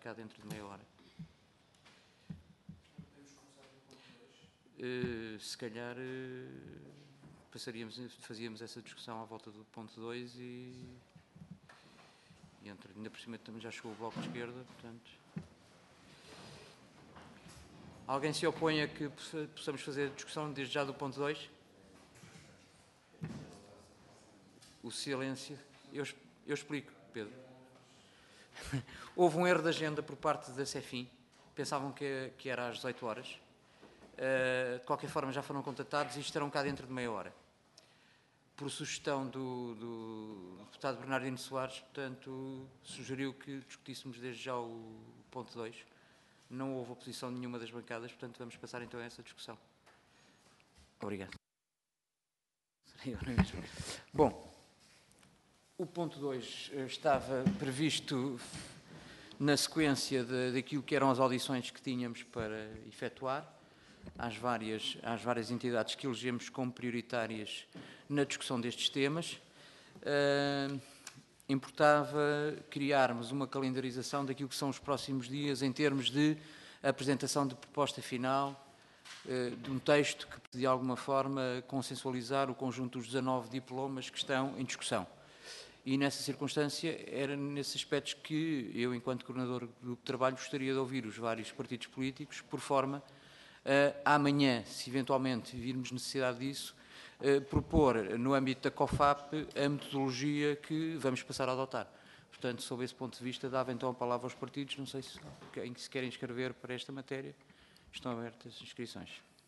cá dentro de meia hora. Se calhar fazíamos essa discussão à volta do ponto 2 e ainda por cima também já chegou o Bloco de Esquerda, portanto... Alguém se opõe a que possamos fazer a discussão desde já do ponto 2? O silêncio... Eu explico, Pedro. Houve um erro de agenda por parte da CEFIM. Pensavam que era às 18 horas. De qualquer forma, já foram contatados e estarão cá dentro de meia hora. Por sugestão do deputado Bernardino Soares, portanto, sugeriu que discutíssemos desde já o ponto 2. Não houve oposição de nenhuma das bancadas, portanto, vamos passar então a essa discussão. Obrigado. Bom, o ponto 2 estava previsto na sequência daquilo que eram as audições que tínhamos para efetuar, às várias entidades que elegemos como prioritárias na discussão destes temas. Importava criarmos uma calendarização daquilo que são os próximos dias em termos de apresentação de proposta final, de um texto que, de alguma forma, consensualizar o conjunto dos 19 diplomas que estão em discussão. E, nessa circunstância, era nesses aspectos que eu, enquanto coordenador do grupo de trabalho, gostaria de ouvir os vários partidos políticos, por forma a amanhã, se eventualmente virmos necessidade disso, propor, no âmbito da COFAP, a metodologia que vamos passar a adotar. Portanto, sob esse ponto de vista, dava então a palavra aos partidos. Não sei se querem inscrever para esta matéria. Estão abertas as inscrições.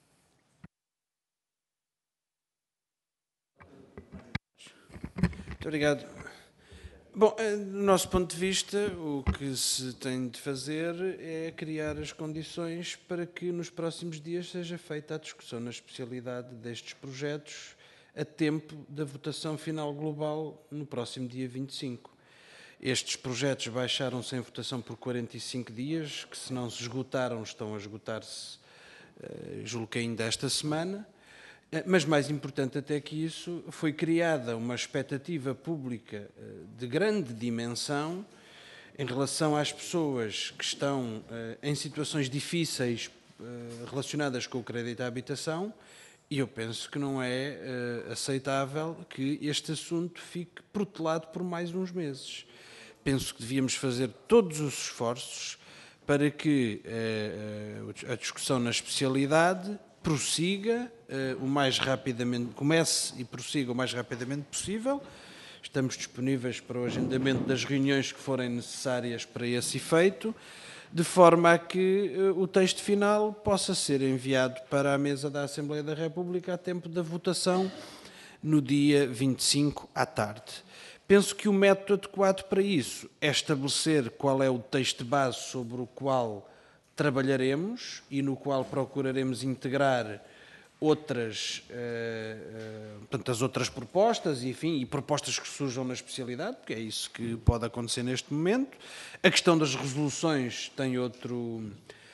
Muito obrigado. Bom, do nosso ponto de vista, o que se tem de fazer é criar as condições para que nos próximos dias seja feita a discussão na especialidade destes projetos a tempo da votação final global no próximo dia 25. Estes projetos baixaram-se em votação por 45 dias, que se não se esgotaram, estão a esgotar-se, julgo que ainda esta semana. Mas mais importante até que isso, foi criada uma expectativa pública de grande dimensão em relação às pessoas que estão em situações difíceis relacionadas com o crédito à habitação, e eu penso que não é aceitável que este assunto fique protelado por mais uns meses. Penso que devíamos fazer todos os esforços para que a discussão na especialidade prossiga o mais rapidamente, comece e prossiga o mais rapidamente possível. Estamos disponíveis para o agendamento das reuniões que forem necessárias para esse efeito, de forma a que o texto final possa ser enviado para a mesa da Assembleia da República a tempo da votação no dia 25 à tarde. Penso que o método adequado para isso é estabelecer qual é o texto base sobre o qual trabalharemos e no qual procuraremos integrar outras, portanto, as outras propostas, enfim, e propostas que surjam na especialidade, porque é isso que pode acontecer neste momento. A questão das resoluções tem outro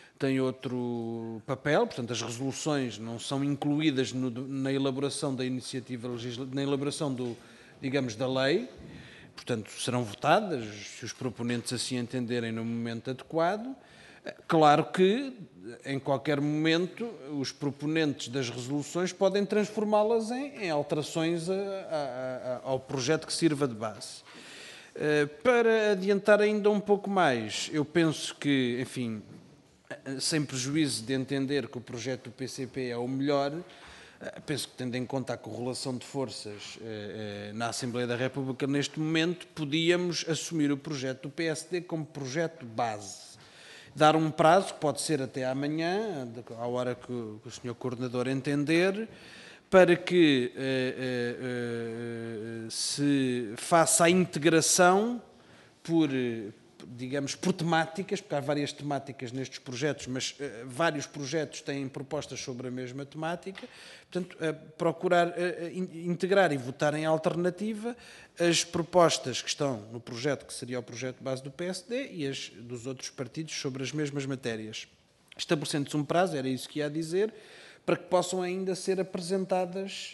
papel, portanto, as resoluções não são incluídas na elaboração da iniciativa legislativa, na elaboração digamos, da lei, portanto, serão votadas, se os proponentes assim entenderem, no momento adequado. Claro que, em qualquer momento, os proponentes das resoluções podem transformá-las em alterações ao projeto que sirva de base. Para adiantar ainda um pouco mais, eu penso que, enfim, sem prejuízo de entender que o projeto do PCP é o melhor, penso que, tendo em conta a correlação de forças na Assembleia da República neste momento, podíamos assumir o projeto do PSD como projeto base. Dar um prazo, que pode ser até amanhã, à hora que o Sr. Coordenador entender, para que se faça a integração digamos, por temáticas, porque há várias temáticas nestes projetos, mas vários projetos têm propostas sobre a mesma temática, portanto, procurar integrar e votar em alternativa as propostas que estão no projeto, que seria o projeto base do PSD, e as dos outros partidos sobre as mesmas matérias. Estabelecendo-se um prazo, era isso que ia dizer, para que possam ainda ser apresentadas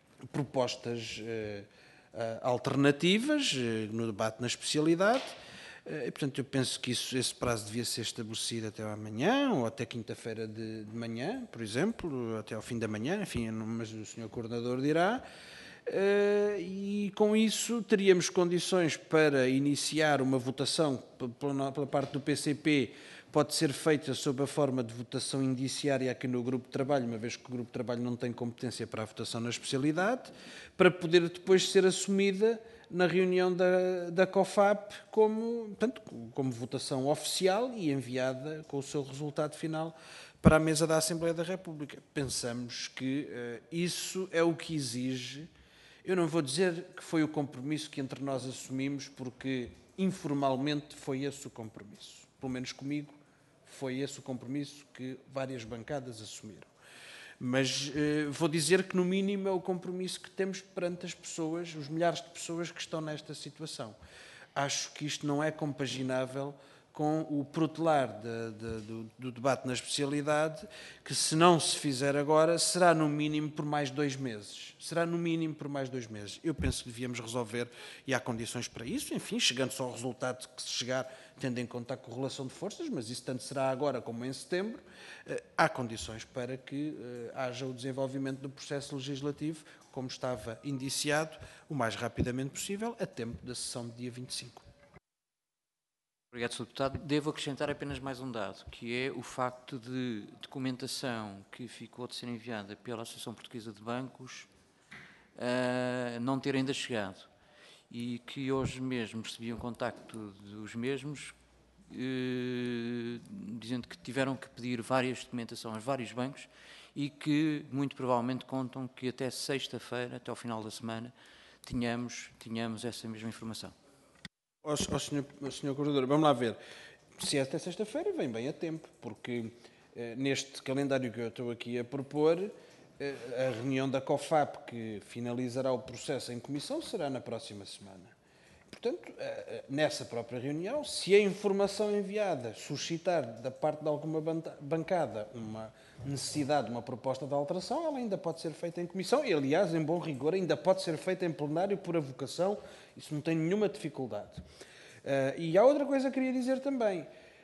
propostas alternativas no debate na especialidade, E, portanto, eu penso que esse prazo devia ser estabelecido até amanhã ou até quinta-feira de manhã, por exemplo, até ao fim da manhã, enfim, mas o Sr. Coordenador dirá. E com isso teríamos condições para iniciar uma votação pela parte do PCP, pode ser feita sob a forma de votação indiciária aqui no grupo de trabalho, uma vez que o grupo de trabalho não tem competência para a votação na especialidade, para poder depois ser assumida na reunião da COFAP portanto, como votação oficial e enviada com o seu resultado final para a mesa da Assembleia da República. Pensamos que isso é o que exige. Eu não vou dizer que foi o compromisso que entre nós assumimos, porque informalmente foi esse o compromisso. Pelo menos comigo, foi esse o compromisso que várias bancadas assumiram. Mas vou dizer que, no mínimo, é o compromisso que temos perante as pessoas, os milhares de pessoas que estão nesta situação. Acho que isto não é compaginável com o protelar do debate na especialidade, que se não se fizer agora, será no mínimo por mais 2 meses. Será no mínimo por mais 2 meses. Eu penso que devíamos resolver, e há condições para isso, enfim, chegando-se ao resultado que se chegar, tendo em conta a correlação de forças, mas isso tanto será agora como em setembro, há condições para que haja o desenvolvimento do processo legislativo, como estava indiciado, o mais rapidamente possível, a tempo da sessão de dia 25. Obrigado, Sr. Deputado. Devo acrescentar apenas mais um dado, que é o facto de documentação que ficou de ser enviada pela Associação Portuguesa de Bancos não ter ainda chegado e que hoje mesmo recebi um contacto dos mesmos dizendo que tiveram que pedir várias documentações a vários bancos e que muito provavelmente contam que até sexta-feira, até ao final da semana, tínhamos essa mesma informação. Senhor Coordenador, vamos lá ver. Se é até sexta-feira, vem bem a tempo, porque neste calendário que eu estou aqui a propor, a reunião da COFAP, que finalizará o processo em comissão, será na próxima semana. Portanto, nessa própria reunião, se a informação enviada suscitar da parte de alguma bancada uma necessidade, uma proposta de alteração, ela ainda pode ser feita em comissão e, aliás, em bom rigor, ainda pode ser feita em plenário por avocação, isso não tem nenhuma dificuldade. E há outra coisa que queria dizer também.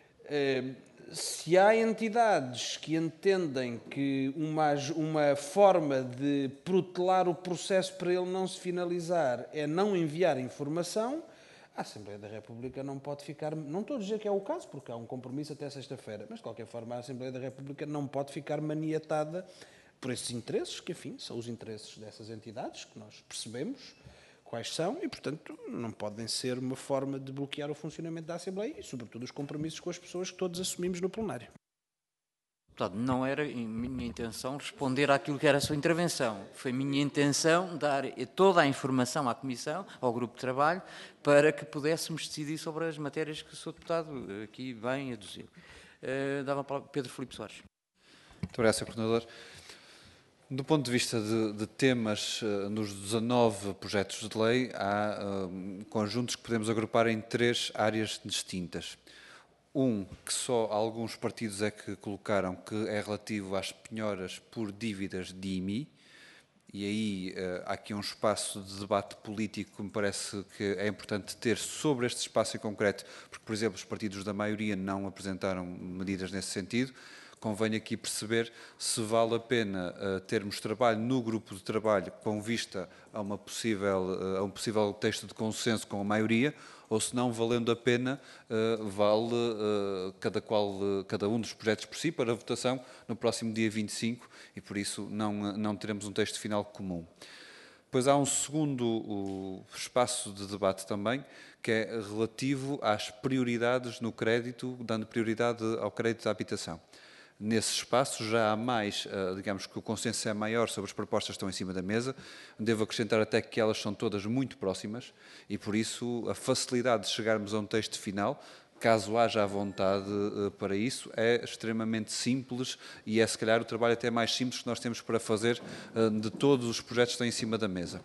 Se há entidades que entendem que uma forma de protelar o processo para ele não se finalizar é não enviar informação, a Assembleia da República não pode ficar... Não estou a dizer que é o caso, porque há um compromisso até sexta-feira, mas, de qualquer forma, a Assembleia da República não pode ficar maniatada por esses interesses, que, enfim, são os interesses dessas entidades, que nós percebemos quais são e, portanto, não podem ser uma forma de bloquear o funcionamento da Assembleia e, sobretudo, os compromissos com as pessoas que todos assumimos no plenário. Portanto, não era minha intenção responder àquilo que era a sua intervenção. Foi minha intenção dar toda a informação à Comissão, ao Grupo de Trabalho, para que pudéssemos decidir sobre as matérias que o Sr. Deputado aqui vem aduziu. Dava a palavra a Pedro Filipe Soares. Muito obrigado, Sr. Coordenador. Do ponto de vista de temas, nos 19 projetos de lei, há conjuntos que podemos agrupar em 3 áreas distintas. Um que só alguns partidos é que colocaram, que é relativo às penhoras por dívidas de IMI, e aí há aqui um espaço de debate político que me parece que é importante ter sobre este espaço em concreto, porque, por exemplo, os partidos da maioria não apresentaram medidas nesse sentido. Convém aqui perceber se vale a pena termos trabalho no grupo de trabalho com vista a um possível texto de consenso com a maioria, ou se não, valendo a pena, vale cada um dos projetos por si para votação no próximo dia 25 e, por isso, não teremos um texto final comum. Depois há um segundo espaço de debate também, que é relativo às prioridades no crédito, dando prioridade ao crédito da habitação. Nesse espaço já há mais, digamos que o consenso é maior sobre as propostas que estão em cima da mesa. Devo acrescentar até que elas são todas muito próximas e, por isso, a facilidade de chegarmos a um texto final, caso haja a vontade para isso, é extremamente simples e é, se calhar, o trabalho até mais simples que nós temos para fazer de todos os projetos que estão em cima da mesa.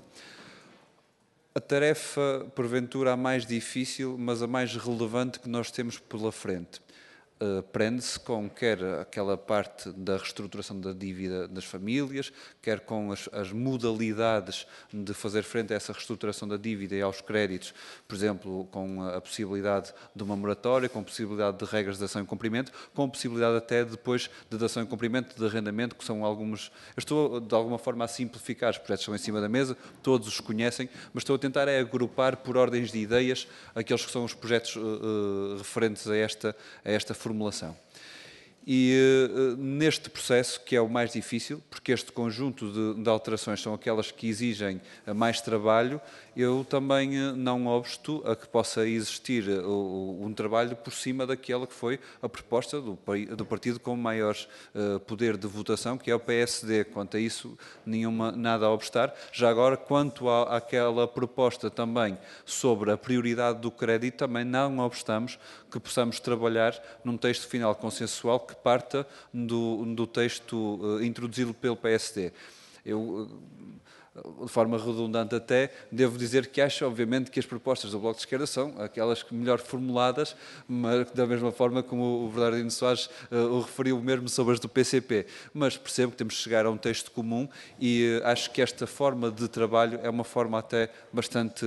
A tarefa, porventura, a mais difícil, mas a mais relevante que nós temos pela frente. prende-se com quer aquela parte da reestruturação da dívida das famílias, quer com as modalidades de fazer frente a essa reestruturação da dívida e aos créditos, por exemplo, com a possibilidade de uma moratória, com a possibilidade de regras de dação em cumprimento, com a possibilidade até depois de dação em cumprimento, de arrendamento, que são alguns... Eu estou, de alguma forma, a simplificar, os projetos estão em cima da mesa, todos os conhecem, mas estou a tentar agrupar por ordens de ideias aqueles que são os projetos referentes a esta formulação. E neste processo, que é o mais difícil, porque este conjunto de alterações são aquelas que exigem mais trabalho, eu também não obsto a que possa existir um trabalho por cima daquela que foi a proposta do partido com maior poder de votação, que é o PSD. Quanto a isso, nada a obstar. Já agora, quanto àquela proposta também sobre a prioridade do crédito, também não obstamos que possamos trabalhar num texto final consensual que parta do texto introduzido pelo PSD. Eu, de forma redundante até, devo dizer que acho, obviamente, que as propostas do Bloco de Esquerda são aquelas melhor formuladas, mas da mesma forma como o Bernardino Soares o referiu mesmo sobre as do PCP. Mas percebo que temos de chegar a um texto comum e acho que esta forma de trabalho é uma forma até bastante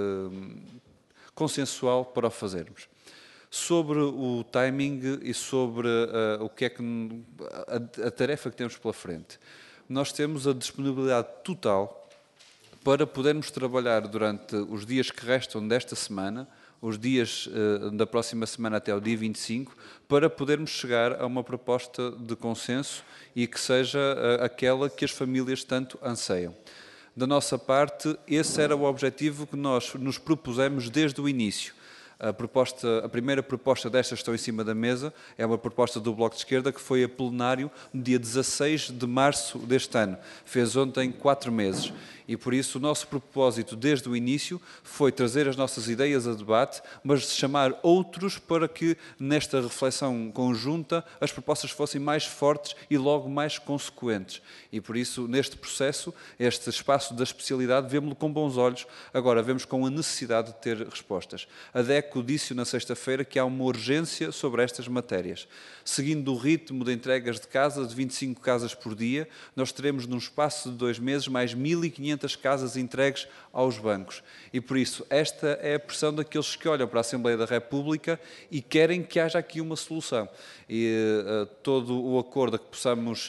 consensual para o fazermos. Sobre o timing e sobre o que é que a tarefa que temos pela frente. Nós temos a disponibilidade total para podermos trabalhar durante os dias que restam desta semana, os dias da próxima semana até o dia 25, para podermos chegar a uma proposta de consenso e que seja aquela que as famílias tanto anseiam. Da nossa parte, esse era o objetivo que nós nos propusemos desde o início. A primeira proposta destas que estão em cima da mesa é uma proposta do Bloco de Esquerda que foi a plenário no dia 16 de março deste ano. Fez ontem 4 meses. E por isso o nosso propósito desde o início foi trazer as nossas ideias a debate, mas chamar outros para que nesta reflexão conjunta as propostas fossem mais fortes e logo mais consequentes. E por isso neste processo, este espaço da especialidade, vemos-lo com bons olhos, agora vemos com a necessidade de ter respostas. A DECO disse na sexta-feira que há uma urgência sobre estas matérias. Seguindo o ritmo de entregas de casa, de 25 casas por dia, nós teremos num espaço de 2 meses mais 1.500 casas entregues aos bancos. E por isso, esta é a pressão daqueles que olham para a Assembleia da República e querem que haja aqui uma solução. E todo o acordo a que possamos,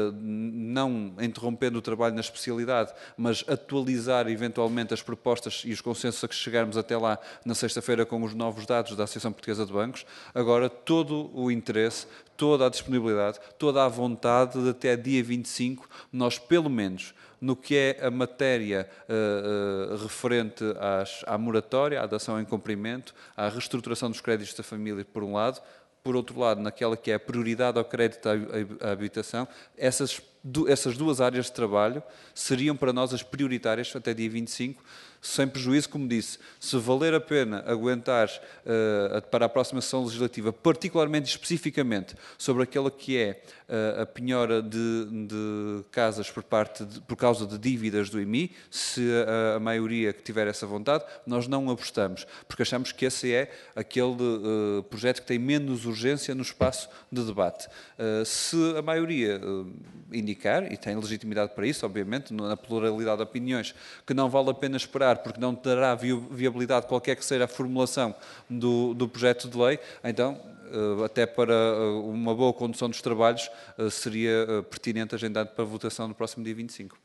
não interrompendo o trabalho na especialidade, mas atualizar eventualmente as propostas e os consensos a que chegarmos até lá na sexta-feira com os novos dados da Associação Portuguesa de Bancos, agora todo o interesse, toda a disponibilidade, toda a vontade de até dia 25, nós pelo menos no que é a matéria referente à moratória, à dação em cumprimento, à reestruturação dos créditos da família, por um lado, por outro lado, naquela que é a prioridade ao crédito à habitação, essas 2 áreas de trabalho seriam para nós as prioritárias até dia 25, sem prejuízo, como disse, se valer a pena aguentar para a próxima sessão legislativa, particularmente e especificamente sobre aquela que é a penhora de casas por causa de dívidas do IMI, se a maioria que tiver essa vontade, nós não apostamos, porque achamos que esse é aquele projeto que tem menos urgência no espaço de debate. Se a maioria indicar, e tem legitimidade para isso, obviamente, na pluralidade de opiniões, que não vale a pena esperar porque não terá viabilidade qualquer que seja a formulação do projeto de lei, então, até para uma boa condução dos trabalhos, seria pertinente agendar para votação no próximo dia 25.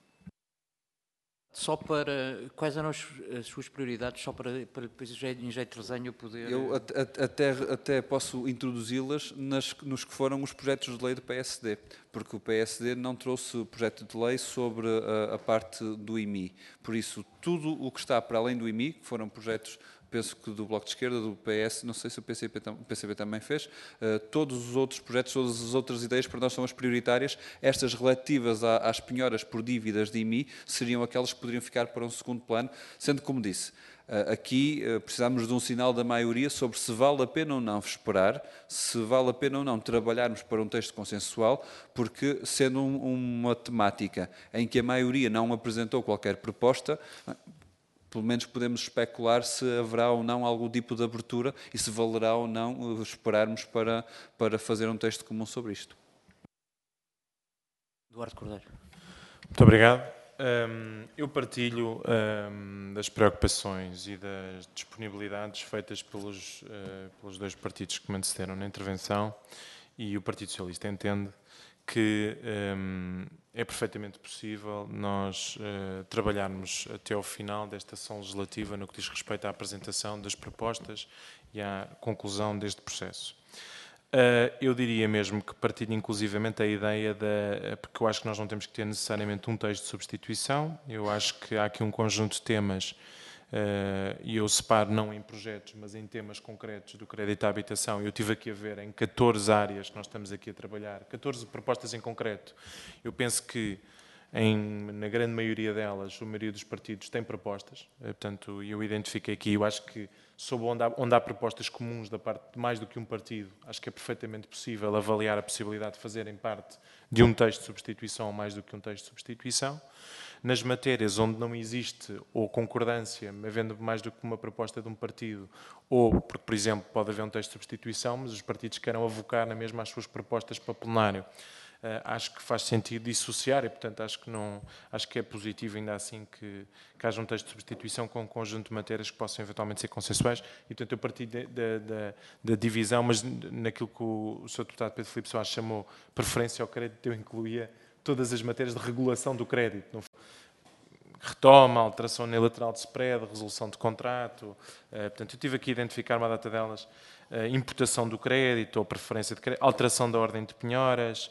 Só para... Quais eram as suas prioridades, só para depois, em jeito de resenha, eu poder... Eu até posso introduzi-las nos que foram os projetos de lei do PSD, porque o PSD não trouxe projeto de lei sobre a parte do IMI. Por isso, tudo o que está para além do IMI, que foram projetos, penso que do Bloco de Esquerda, do PS, não sei se o PCP também fez, todos os outros projetos, todas as outras ideias para nós são as prioritárias. Estas relativas às penhoras por dívidas de IMI seriam aquelas que poderiam ficar para um segundo plano, sendo como disse, aqui precisamos de um sinal da maioria sobre se vale a pena ou não esperar, se vale a pena ou não trabalharmos para um texto consensual, porque sendo uma temática em que a maioria não apresentou qualquer proposta, pelo menos podemos especular se haverá ou não algum tipo de abertura e se valerá ou não esperarmos para fazer um texto comum sobre isto. Eduardo Cordeiro. Muito obrigado. Eu partilho das preocupações e das disponibilidades feitas pelos dois partidos que me antecederam na intervenção, e o Partido Socialista entende que é perfeitamente possível nós trabalharmos até ao final desta ação legislativa no que diz respeito à apresentação das propostas e à conclusão deste processo. Eu diria mesmo que partilho inclusivamente a ideia porque eu acho que nós não temos que ter necessariamente um texto de substituição. Eu acho que há aqui um conjunto de temas, e eu separo não em projetos, mas em temas concretos do crédito à habitação. Eu estive aqui a ver em 14 áreas que nós estamos aqui a trabalhar, 14 propostas em concreto. Eu penso que na grande maioria delas, a maioria dos partidos tem propostas, portanto, eu identifiquei aqui, eu acho que sob onde há propostas comuns da parte de mais do que um partido, acho que é perfeitamente possível avaliar a possibilidade de fazerem parte de um texto de substituição ou mais do que um texto de substituição. Nas matérias onde não existe ou concordância, havendo mais do que uma proposta de um partido, ou porque, por exemplo, pode haver um texto de substituição, mas os partidos queiram avocar na mesma as suas propostas para plenário, acho que faz sentido dissociar e, portanto, acho que é positivo ainda assim que haja um texto de substituição com um conjunto de matérias que possam eventualmente ser consensuais e, portanto, eu partilho da divisão, mas naquilo que o Sr. Deputado Pedro Filipe Soares chamou preferência ao crédito, eu incluía todas as matérias de regulação do crédito, retoma, alteração unilateral de spread, resolução de contrato, portanto, eu tive aqui a identificar uma data delas, imputação do crédito ou preferência de crédito, alteração da ordem de penhoras,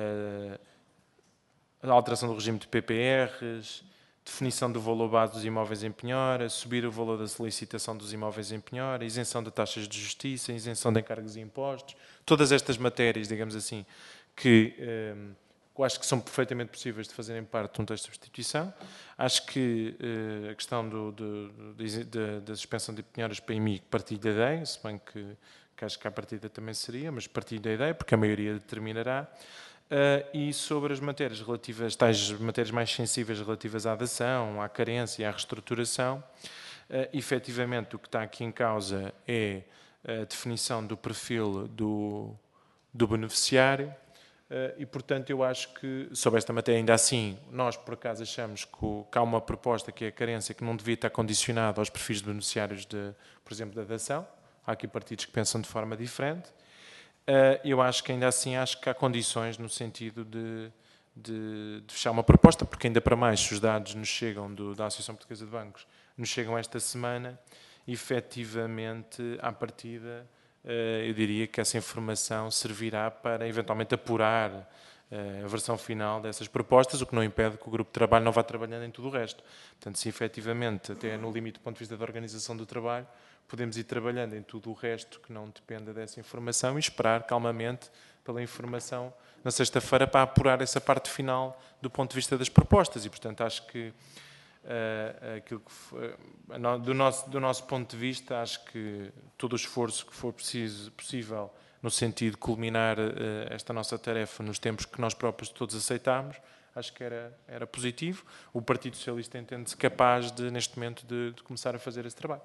a alteração do regime de PPRs, definição do valor base dos imóveis em penhora, subir o valor da solicitação dos imóveis em penhora, isenção de taxas de justiça, isenção de encargos e impostos, todas estas matérias, digamos assim, que eu acho que são perfeitamente possíveis de fazerem parte de um texto de substituição. Acho que a questão da suspensão de penhoras para mim partilho da ideia, se bem que acho que à partida também seria, mas partilho da ideia, porque a maioria determinará. E sobre as matérias relativas, tais matérias mais sensíveis relativas à dação, à carência e à reestruturação, efetivamente o que está aqui em causa é a definição do perfil do beneficiário, e, portanto, eu acho que, sobre esta matéria, ainda assim, nós, por acaso, achamos que há uma proposta que é a carência, que não devia estar condicionada aos perfis de beneficiários, por exemplo, da dação. Há aqui partidos que pensam de forma diferente. Eu acho que, ainda assim, acho que há condições no sentido de fechar uma proposta, porque, ainda para mais, se os dados nos chegam da Associação Portuguesa de Bancos, nos chegam esta semana, efetivamente, à partida, eu diria que essa informação servirá para eventualmente apurar a versão final dessas propostas, o que não impede que o grupo de trabalho não vá trabalhando em tudo o resto. Portanto, se efetivamente, até no limite do ponto de vista da organização do trabalho, podemos ir trabalhando em tudo o resto que não dependa dessa informação e esperar calmamente pela informação na sexta-feira para apurar essa parte final do ponto de vista das propostas. E, portanto, acho que aquilo que foi, do nosso ponto de vista, acho que todo o esforço que for possível no sentido de culminar esta nossa tarefa nos tempos que nós próprios todos aceitámos, acho que era positivo. O Partido Socialista entende-se capaz, neste momento, de começar a fazer esse trabalho.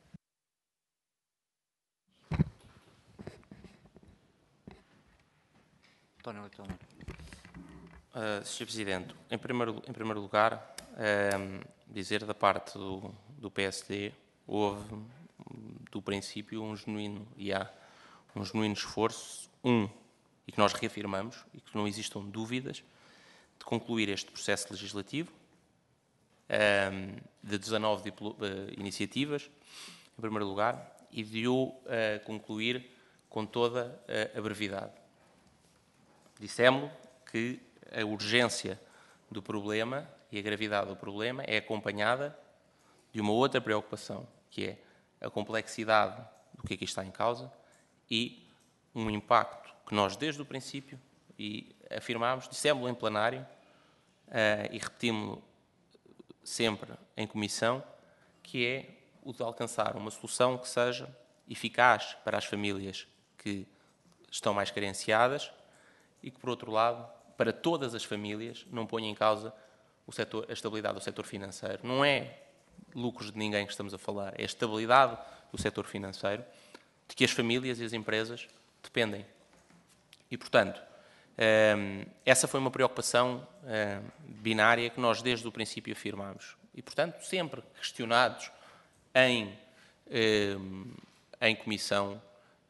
António Leitão. Sr. Presidente, em primeiro lugar, dizer da parte do PSD, houve do princípio um genuíno esforço, e que nós reafirmamos, e que não existam dúvidas, de concluir este processo legislativo, de 19 iniciativas, em primeiro lugar, e de o concluir com toda a brevidade. Dissemos que a urgência do problema e a gravidade do problema é acompanhada de uma outra preocupação, que é a complexidade do que aqui está em causa e um impacto que nós, desde o princípio, e afirmámos, dissemos-lo em plenário e repetimos-lo sempre em comissão, que é o de alcançar uma solução que seja eficaz para as famílias que estão mais carenciadas e que, por outro lado, para todas as famílias, não ponha em causa a estabilidade do setor financeiro. Não é lucros de ninguém que estamos a falar, é a estabilidade do setor financeiro, de que as famílias e as empresas dependem. E, portanto, essa foi uma preocupação binária que nós desde o princípio afirmámos. E, portanto, sempre questionados em comissão,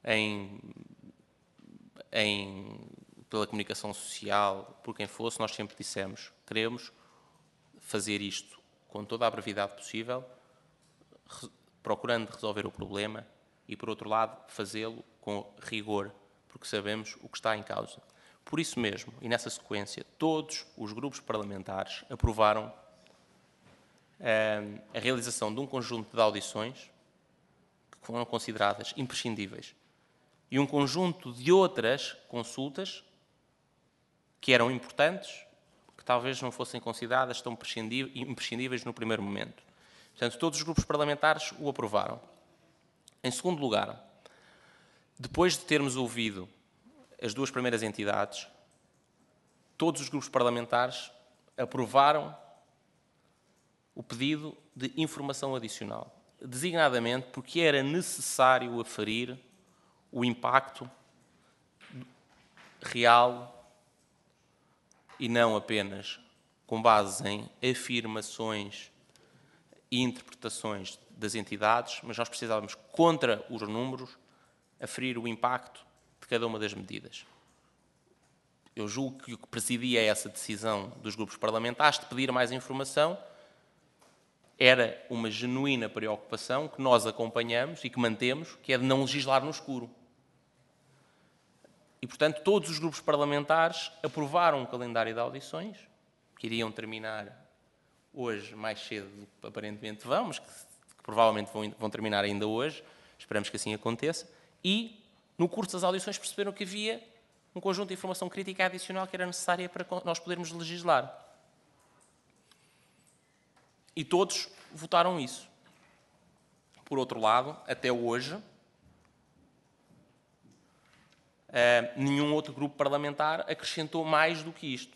pela comunicação social, por quem fosse, nós sempre dissemos, queremos fazer isto com toda a brevidade possível, procurando resolver o problema e, por outro lado, fazê-lo com rigor, porque sabemos o que está em causa. Por isso mesmo, e nessa sequência, todos os grupos parlamentares aprovaram a realização de um conjunto de audições que foram consideradas imprescindíveis e um conjunto de outras consultas que eram importantes, que talvez não fossem consideradas tão imprescindíveis no primeiro momento. Portanto, todos os grupos parlamentares o aprovaram. Em segundo lugar, depois de termos ouvido as duas primeiras entidades, todos os grupos parlamentares aprovaram o pedido de informação adicional, designadamente porque era necessário aferir o impacto real e não apenas com base em afirmações e interpretações das entidades, mas nós precisávamos, contra os números, aferir o impacto de cada uma das medidas. Eu julgo que o que presidia essa decisão dos grupos parlamentares de pedir mais informação era uma genuína preocupação que nós acompanhamos e que mantemos, que é de não legislar no escuro. E, portanto, todos os grupos parlamentares aprovaram um calendário de audições, que iriam terminar hoje mais cedo do que aparentemente vão, mas que provavelmente vão terminar ainda hoje, esperamos que assim aconteça, e, no curso das audições, perceberam que havia um conjunto de informação crítica adicional que era necessária para nós podermos legislar. E todos votaram isso. Por outro lado, até hoje, nenhum outro grupo parlamentar acrescentou mais do que isto.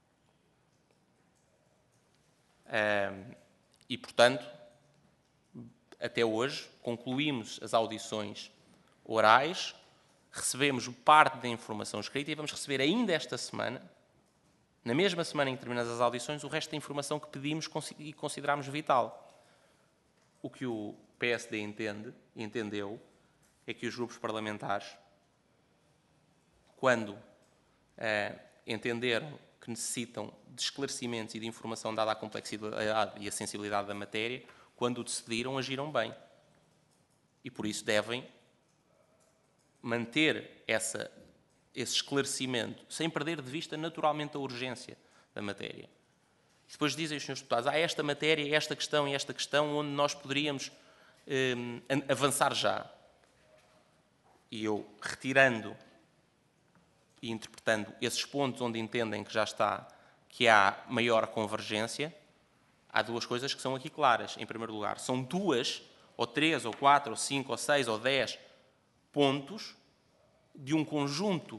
E, portanto, até hoje, concluímos as audições orais, recebemos parte da informação escrita e vamos receber ainda esta semana, na mesma semana em que terminamos as audições, o resto da informação que pedimos e consideramos vital. O que o PSD entendeu é que os grupos parlamentares, quando entenderam que necessitam de esclarecimentos e de informação dada a complexidade e a sensibilidade da matéria, quando o decidiram, agiram bem. E por isso devem manter esse esclarecimento, sem perder de vista naturalmente a urgência da matéria. E depois dizem os senhores deputados, há esta matéria, esta questão e esta questão onde nós poderíamos avançar já. E eu, retirando e interpretando esses pontos onde entendem que já está, que há maior convergência, há duas coisas que são aqui claras. Em primeiro lugar, são 2, ou 3, ou 4, ou 5, ou 6, ou 10 pontos de um conjunto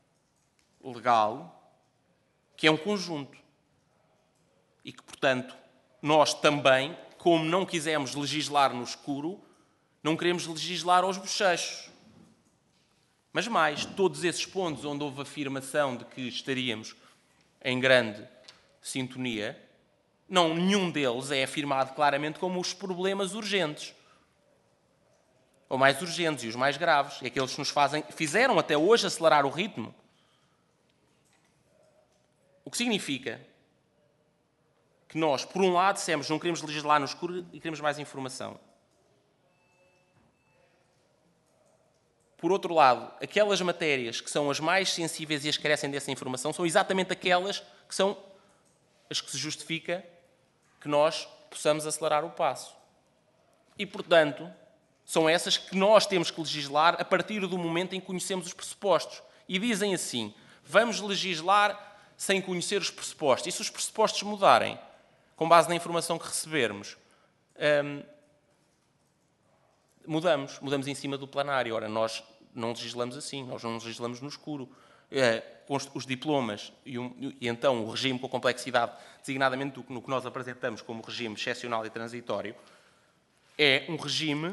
legal que é um conjunto. E que, portanto, nós também, como não quisemos legislar no escuro, não queremos legislar aos bochechos. Mas mais, todos esses pontos onde houve afirmação de que estaríamos em grande sintonia, nenhum deles é afirmado claramente como os problemas urgentes. Ou mais urgentes e os mais graves. É aqueles que nos fizeram até hoje acelerar o ritmo. O que significa que nós, por um lado, dissemos não queremos legislar no escuro e queremos mais informação. Por outro lado, aquelas matérias que são as mais sensíveis e as que carecem dessa informação são exatamente aquelas que são as que se justifica que nós possamos acelerar o passo. E, portanto, são essas que nós temos que legislar a partir do momento em que conhecemos os pressupostos. E dizem assim, vamos legislar sem conhecer os pressupostos. E se os pressupostos mudarem, com base na informação que recebermos, mudamos em cima do plenário. Ora, nós não legislamos assim, nós não legislamos no escuro. Os diplomas e então o regime com a complexidade, designadamente no que nós apresentamos como regime excepcional e transitório, é um regime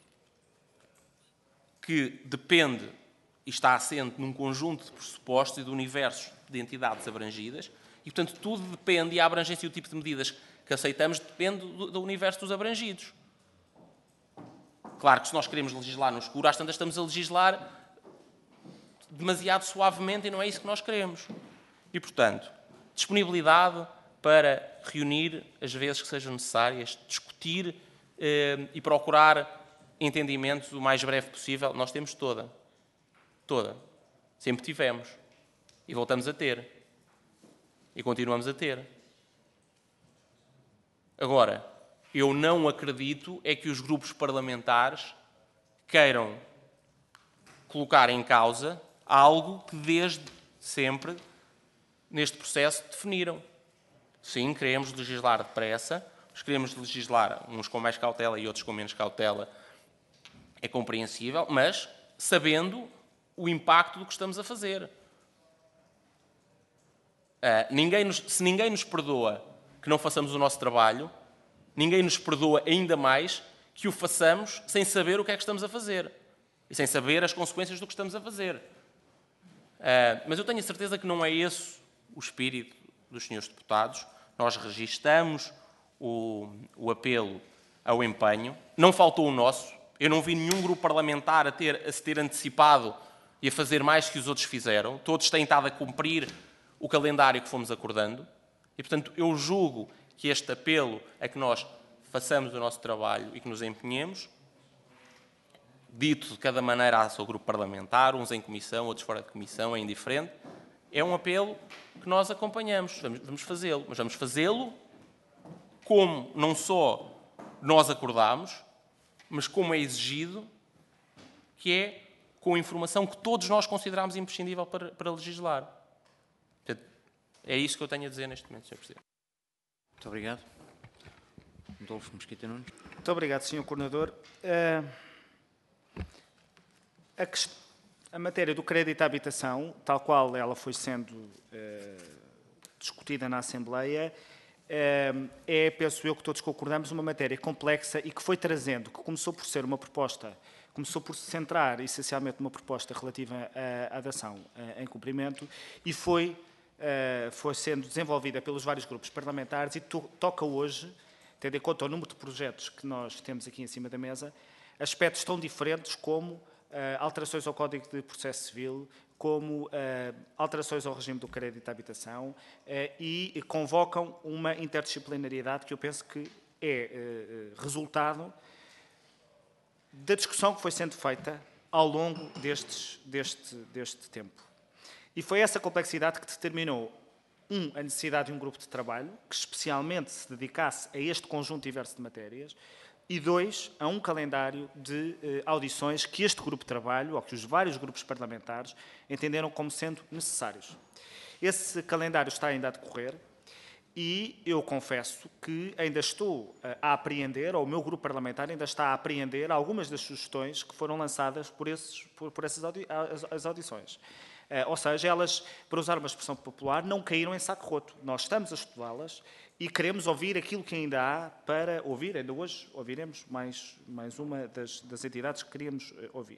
que depende e está assente num conjunto de pressupostos e de universos de entidades abrangidas e, portanto, tudo depende, e a abrangência e o tipo de medidas que aceitamos depende do universo dos abrangidos. Claro que se nós queremos legislar no escuro, às tantas estamos a legislar demasiado suavemente e não é isso que nós queremos. E, portanto, disponibilidade para reunir as vezes que sejam necessárias, discutir e procurar entendimentos o mais breve possível, nós temos toda. Toda. Sempre tivemos. E voltamos a ter. E continuamos a ter. Agora, eu não acredito é que os grupos parlamentares queiram colocar em causa algo que desde sempre neste processo definiram. Sim, queremos legislar depressa, queremos legislar uns com mais cautela e outros com menos cautela, é compreensível, mas sabendo o impacto do que estamos a fazer. Se ninguém nos perdoa que não façamos o nosso trabalho, ninguém nos perdoa ainda mais que o façamos sem saber o que é que estamos a fazer e sem saber as consequências do que estamos a fazer. Mas eu tenho a certeza que não é esse o espírito dos senhores deputados. Nós registamos o apelo ao empenho. Não faltou o nosso. Eu não vi nenhum grupo parlamentar a se ter antecipado e a fazer mais que os outros fizeram. Todos têm estado a cumprir o calendário que fomos acordando. E, portanto, eu julgo que este apelo a que nós façamos o nosso trabalho e que nos empenhemos, dito de cada maneira ao seu grupo parlamentar, uns em comissão, outros fora de comissão, é indiferente, é um apelo que nós acompanhamos. Vamos fazê-lo, mas vamos fazê-lo como não só nós acordámos, mas como é exigido, que é com a informação que todos nós consideramos imprescindível para legislar. Portanto, é isso que eu tenho a dizer neste momento, Sr. Presidente. Muito obrigado. Adolfo Mesquita Nunes. Muito obrigado, Sr. Coordenador. A matéria do crédito à habitação, tal qual ela foi sendo discutida na Assembleia, penso eu que todos concordamos, uma matéria complexa e que foi trazendo, que começou por ser uma proposta, começou por se centrar essencialmente numa proposta relativa à dação em cumprimento e foi sendo desenvolvida pelos vários grupos parlamentares e toca hoje, tendo em conta o número de projetos que nós temos aqui em cima da mesa, aspectos tão diferentes como alterações ao Código de Processo Civil, como alterações ao regime do crédito à habitação e convocam uma interdisciplinariedade que eu penso que é resultado da discussão que foi sendo feita ao longo deste tempo. E foi essa complexidade que determinou, a necessidade de um grupo de trabalho que especialmente se dedicasse a este conjunto diverso de matérias e, 2, a um calendário de audições que este grupo de trabalho, ou que os vários grupos parlamentares, entenderam como sendo necessários. Esse calendário está ainda a decorrer e eu confesso que ainda estou a apreender, ou o meu grupo parlamentar ainda está a apreender algumas das sugestões que foram lançadas por essas audições. Ou seja, elas, para usar uma expressão popular, não caíram em saco roto. Nós estamos a estudá-las e queremos ouvir aquilo que ainda há para ouvir. Ainda hoje ouviremos mais uma das entidades que queríamos ouvir.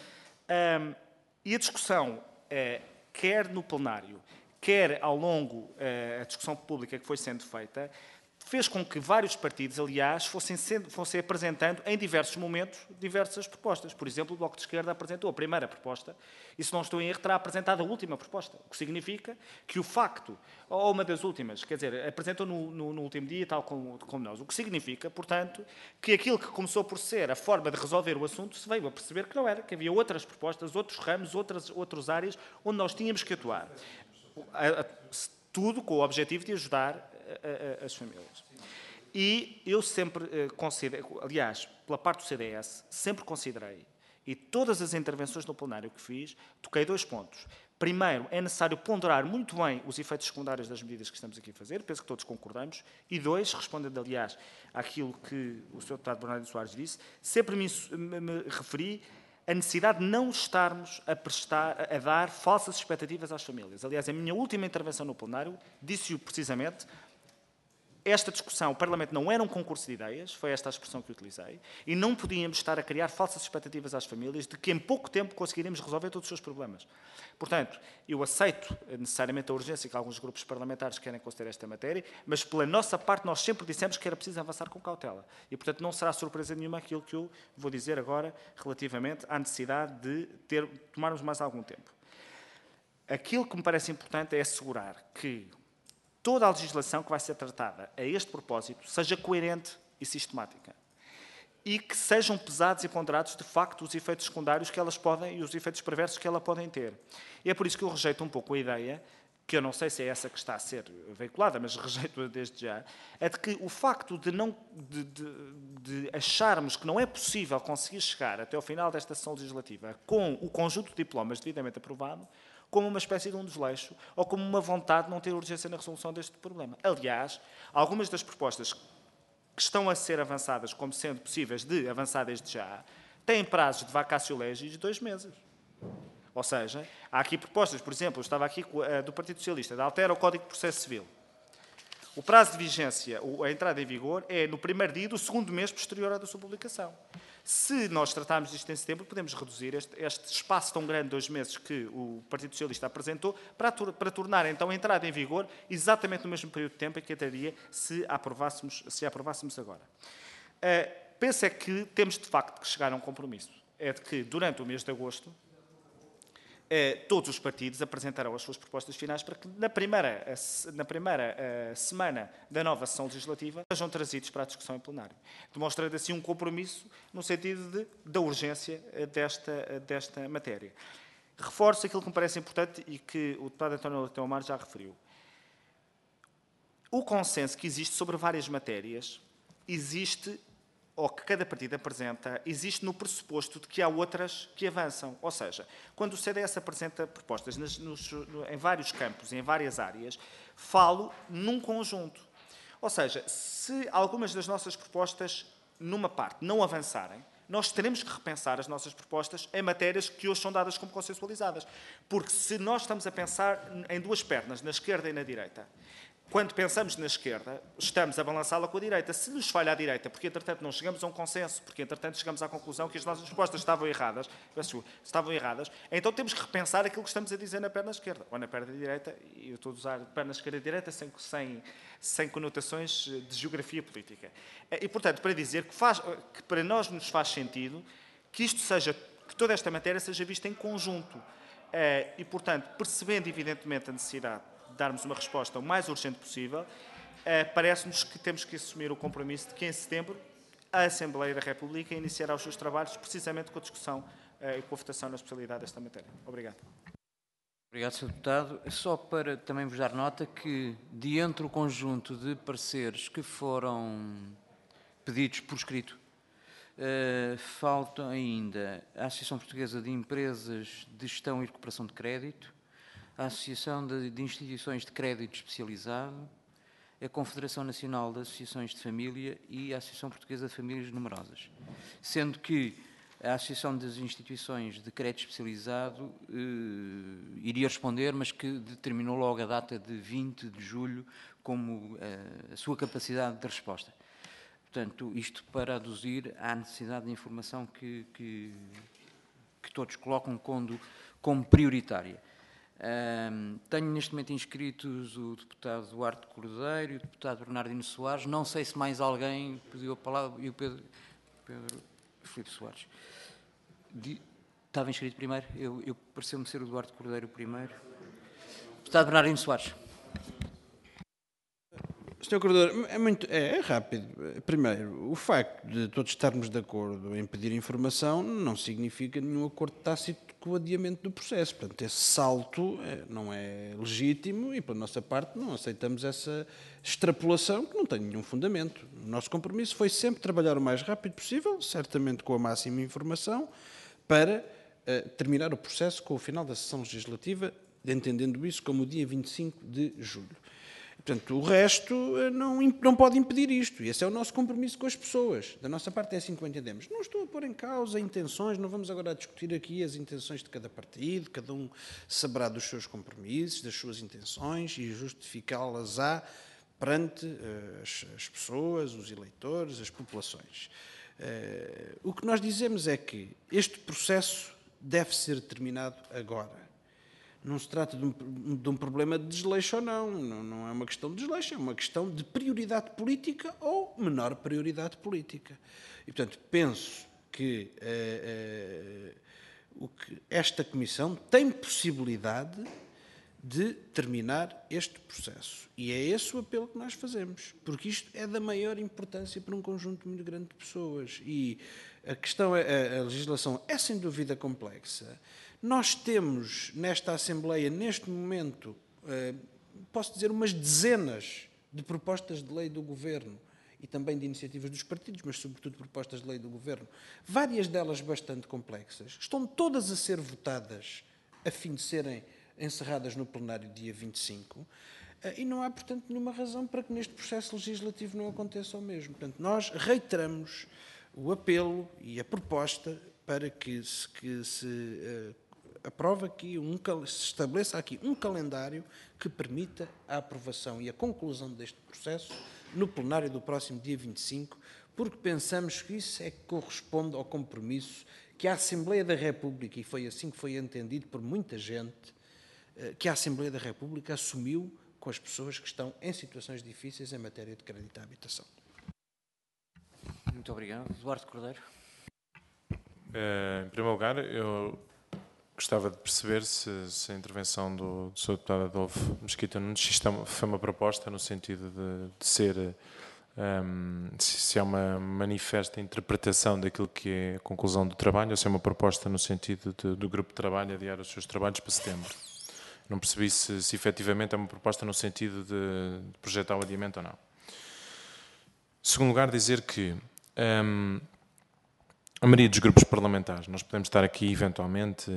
E a discussão, quer no plenário, quer ao longo da discussão pública que foi sendo feita, fez com que vários partidos, aliás, fossem apresentando em diversos momentos diversas propostas. Por exemplo, o Bloco de Esquerda apresentou a primeira proposta e, se não estou em erro, terá apresentado a última proposta, o que significa que o facto, ou uma das últimas, quer dizer, apresentou no último dia, tal como nós, o que significa, portanto, que aquilo que começou por ser a forma de resolver o assunto se veio a perceber que não era, que havia outras propostas, outros ramos, outras áreas onde nós tínhamos que atuar. Tudo com o objetivo de ajudar as famílias. E eu sempre considero, aliás, pela parte do CDS, sempre considerei, e todas as intervenções no plenário que fiz, toquei 2 pontos. Primeiro, é necessário ponderar muito bem os efeitos secundários das medidas que estamos aqui a fazer, penso que todos concordamos. E 2, respondendo, aliás, àquilo que o Sr. Deputado Bernardo Soares disse, sempre me referi a necessidade de não estarmos a dar falsas expectativas às famílias. Aliás, a minha última intervenção no plenário disse-o precisamente. Esta discussão, o Parlamento não era um concurso de ideias, foi esta a expressão que utilizei, e não podíamos estar a criar falsas expectativas às famílias de que em pouco tempo conseguiríamos resolver todos os seus problemas. Portanto, eu aceito necessariamente a urgência que alguns grupos parlamentares querem considerar esta matéria, mas pela nossa parte nós sempre dissemos que era preciso avançar com cautela. E, portanto, não será surpresa nenhuma aquilo que eu vou dizer agora relativamente à necessidade de tomarmos mais algum tempo. Aquilo que me parece importante é assegurar que toda a legislação que vai ser tratada a este propósito seja coerente e sistemática. E que sejam pesados e ponderados, de facto, os efeitos secundários que elas podem e os efeitos perversos que ela podem ter. E é por isso que eu rejeito um pouco a ideia, que eu não sei se é essa que está a ser veiculada, mas rejeito-a desde já, é de que o facto de acharmos que não é possível conseguir chegar até ao final desta sessão legislativa com o conjunto de diplomas devidamente aprovado, como uma espécie de um desleixo ou como uma vontade de não ter urgência na resolução deste problema. Aliás, algumas das propostas que estão a ser avançadas como sendo possíveis de avançar desde já têm prazos de vacatio legis de 2 meses. Ou seja, há aqui propostas, por exemplo, eu estava aqui do Partido Socialista, de alterar o Código de Processo Civil. O prazo de vigência, a entrada em vigor, é no primeiro dia do segundo mês posterior à sua publicação. Se nós tratarmos disto em setembro, podemos reduzir este espaço tão grande de 2 meses que o Partido Socialista apresentou para tornar, então, a entrada em vigor exatamente no mesmo período de tempo em que entraria se a aprovássemos agora. Penso é que temos, de facto, que chegar a um compromisso. É de que, durante o mês de agosto, todos os partidos apresentarão as suas propostas finais para que, na primeira semana da nova sessão legislativa, sejam trazidos para a discussão em plenário, demonstrando assim um compromisso no sentido da urgência desta matéria. Reforço aquilo que me parece importante e que o deputado António Leitão Amar já referiu. O consenso que existe sobre várias matérias existe, ou que cada partido apresenta, existe no pressuposto de que há outras que avançam. Ou seja, quando o CDS apresenta propostas em vários campos, em várias áreas, falo num conjunto. Ou seja, se algumas das nossas propostas, numa parte, não avançarem, nós teremos que repensar as nossas propostas em matérias que hoje são dadas como consensualizadas. Porque se nós estamos a pensar em 2 pernas, na esquerda e na direita, quando pensamos na esquerda, estamos a balançá-la com a direita. Se nos falha a direita, porque entretanto não chegamos a um consenso, porque entretanto chegamos à conclusão que as nossas propostas estavam erradas, então temos que repensar aquilo que estamos a dizer na perna esquerda. Ou na perna direita, e eu estou a usar perna esquerda e direita sem conotações de geografia política. E, portanto, para dizer que para nós nos faz sentido que que toda esta matéria seja vista em conjunto. E, portanto, percebendo evidentemente a necessidade darmos uma resposta o mais urgente possível, parece-nos que temos que assumir o compromisso de que em setembro a Assembleia da República iniciará os seus trabalhos precisamente com a discussão e com a votação na especialidade desta matéria. Obrigado. Obrigado, Sr. Deputado. Só para também vos dar nota que, de entre o conjunto de pareceres que foram pedidos por escrito, faltam ainda a Associação Portuguesa de Empresas de Gestão e Recuperação de Crédito, a Associação de Instituições de Crédito Especializado, a Confederação Nacional de Associações de Família e a Associação Portuguesa de Famílias Numerosas. Sendo que a Associação das Instituições de Crédito Especializado iria responder, mas que determinou logo a data de 20 de julho como a sua capacidade de resposta. Portanto, isto para aduzir à necessidade de informação que todos colocam como prioritária. Tenho neste momento inscritos o deputado Duarte Cordeiro e o deputado Bernardino Soares. Não sei se mais alguém pediu a palavra. E o Pedro Filipe Soares. Estava inscrito primeiro? Eu pareceu-me ser o Duarte Cordeiro primeiro. Deputado Bernardino Soares. Sr. Corredor, é rápido. Primeiro, o facto de todos estarmos de acordo em pedir informação não significa nenhum acordo tácito com o adiamento do processo. Portanto, esse salto não é legítimo e, pela nossa parte, não aceitamos essa extrapolação que não tem nenhum fundamento. O nosso compromisso foi sempre trabalhar o mais rápido possível, certamente com a máxima informação, para terminar o processo com o final da sessão legislativa, entendendo isso como o dia 25 de julho. Portanto, o resto não pode impedir isto. E esse é o nosso compromisso com as pessoas. Da nossa parte é assim que o entendemos. Não estou a pôr em causa intenções, não vamos agora discutir aqui as intenções de cada partido, cada um saberá dos seus compromissos, das suas intenções e justificá-las-á perante as pessoas, os eleitores, as populações. O que nós dizemos é que este processo deve ser terminado agora. Não se trata de um problema de desleixo ou não é uma questão de desleixo, é uma questão de prioridade política ou menor prioridade política. E, portanto, penso que esta Comissão tem possibilidade de terminar este processo. E é esse o apelo que nós fazemos, porque isto é da maior importância para um conjunto muito grande de pessoas. E a questão, a legislação é sem dúvida complexa. Nós temos nesta Assembleia, neste momento, posso dizer, umas dezenas de propostas de lei do Governo e também de iniciativas dos partidos, mas sobretudo propostas de lei do Governo, várias delas bastante complexas, estão todas a ser votadas a fim de serem encerradas no plenário dia 25, e não há, portanto, nenhuma razão para que neste processo legislativo não aconteça o mesmo. Portanto, nós reiteramos o apelo e a proposta para que se aprove aqui, se estabeleça aqui um calendário que permita a aprovação e a conclusão deste processo no plenário do próximo dia 25, porque pensamos que isso é que corresponde ao compromisso que a Assembleia da República, e foi assim que foi entendido por muita gente, que a Assembleia da República assumiu com as pessoas que estão em situações difíceis em matéria de crédito à habitação. Muito obrigado. Eduardo Cordeiro. Em primeiro lugar, eu gostava de perceber se a intervenção do Sr. Deputado Adolfo Mesquita Nunes foi uma proposta no sentido de ser, se é uma manifesta interpretação daquilo que é a conclusão do trabalho, ou se é uma proposta no sentido do grupo de trabalho adiar os seus trabalhos para setembro. Não percebi se efetivamente é uma proposta no sentido de projetar o adiamento ou não. Em segundo lugar, dizer que a maioria dos grupos parlamentares, nós podemos estar aqui eventualmente,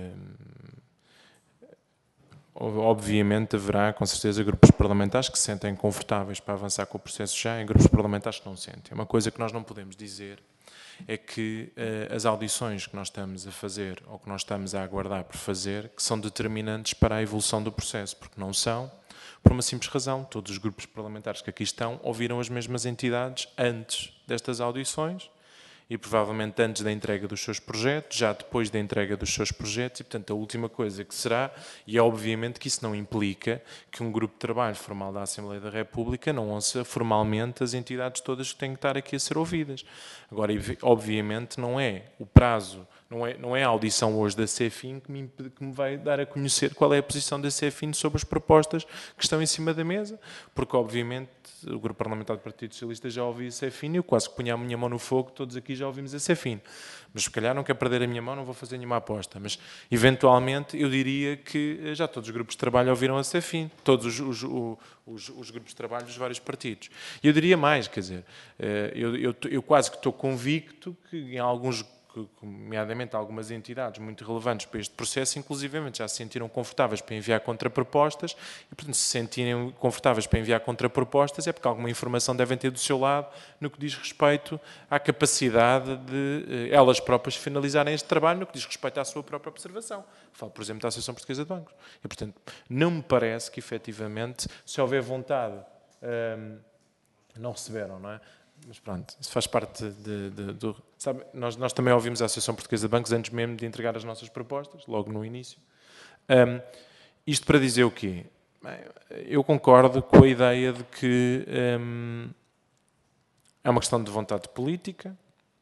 obviamente haverá com certeza grupos parlamentares que se sentem confortáveis para avançar com o processo já e grupos parlamentares que não sentem. Uma coisa que nós não podemos dizer é que as audições que nós estamos a fazer ou que nós estamos a aguardar por fazer, que são determinantes para a evolução do processo, porque não são, por uma simples razão. Todos os grupos parlamentares que aqui estão ouviram as mesmas entidades antes destas audições e provavelmente antes da entrega dos seus projetos, já depois da entrega dos seus projetos, e portanto a última coisa que será, e é obviamente que isso não implica que um grupo de trabalho formal da Assembleia da República não ouça formalmente as entidades todas que têm que estar aqui a ser ouvidas. Agora, obviamente não é o prazo, não é a audição hoje da CEFIN que me vai dar a conhecer qual é a posição da CEFIN sobre as propostas que estão em cima da mesa, porque obviamente o Grupo Parlamentar do Partido Socialista já ouviu a CEFIN e eu quase que punha a minha mão no fogo, todos aqui já ouvimos a CEFIN. Mas se calhar não quero perder a minha mão, não vou fazer nenhuma aposta. Mas eventualmente eu diria que já todos os grupos de trabalho ouviram a CEFIN, todos os grupos de trabalho dos vários partidos. E eu diria mais, quer dizer, eu quase que estou convicto que em alguns, nomeadamente algumas entidades muito relevantes para este processo, inclusivamente já se sentiram confortáveis para enviar contrapropostas e, portanto, se sentirem confortáveis para enviar contrapropostas é porque alguma informação devem ter do seu lado no que diz respeito à capacidade de elas próprias finalizarem este trabalho, no que diz respeito à sua própria observação. Falo, por exemplo, da Associação Portuguesa de Bancos. E, portanto, não me parece que, efetivamente, se houver vontade, não receberam, não é? Mas pronto, isso faz parte do... Sabe, nós também ouvimos a Associação Portuguesa de Bancos antes mesmo de entregar as nossas propostas, logo no início. Isto para dizer o quê? Bem, eu concordo com a ideia de que é uma questão de vontade política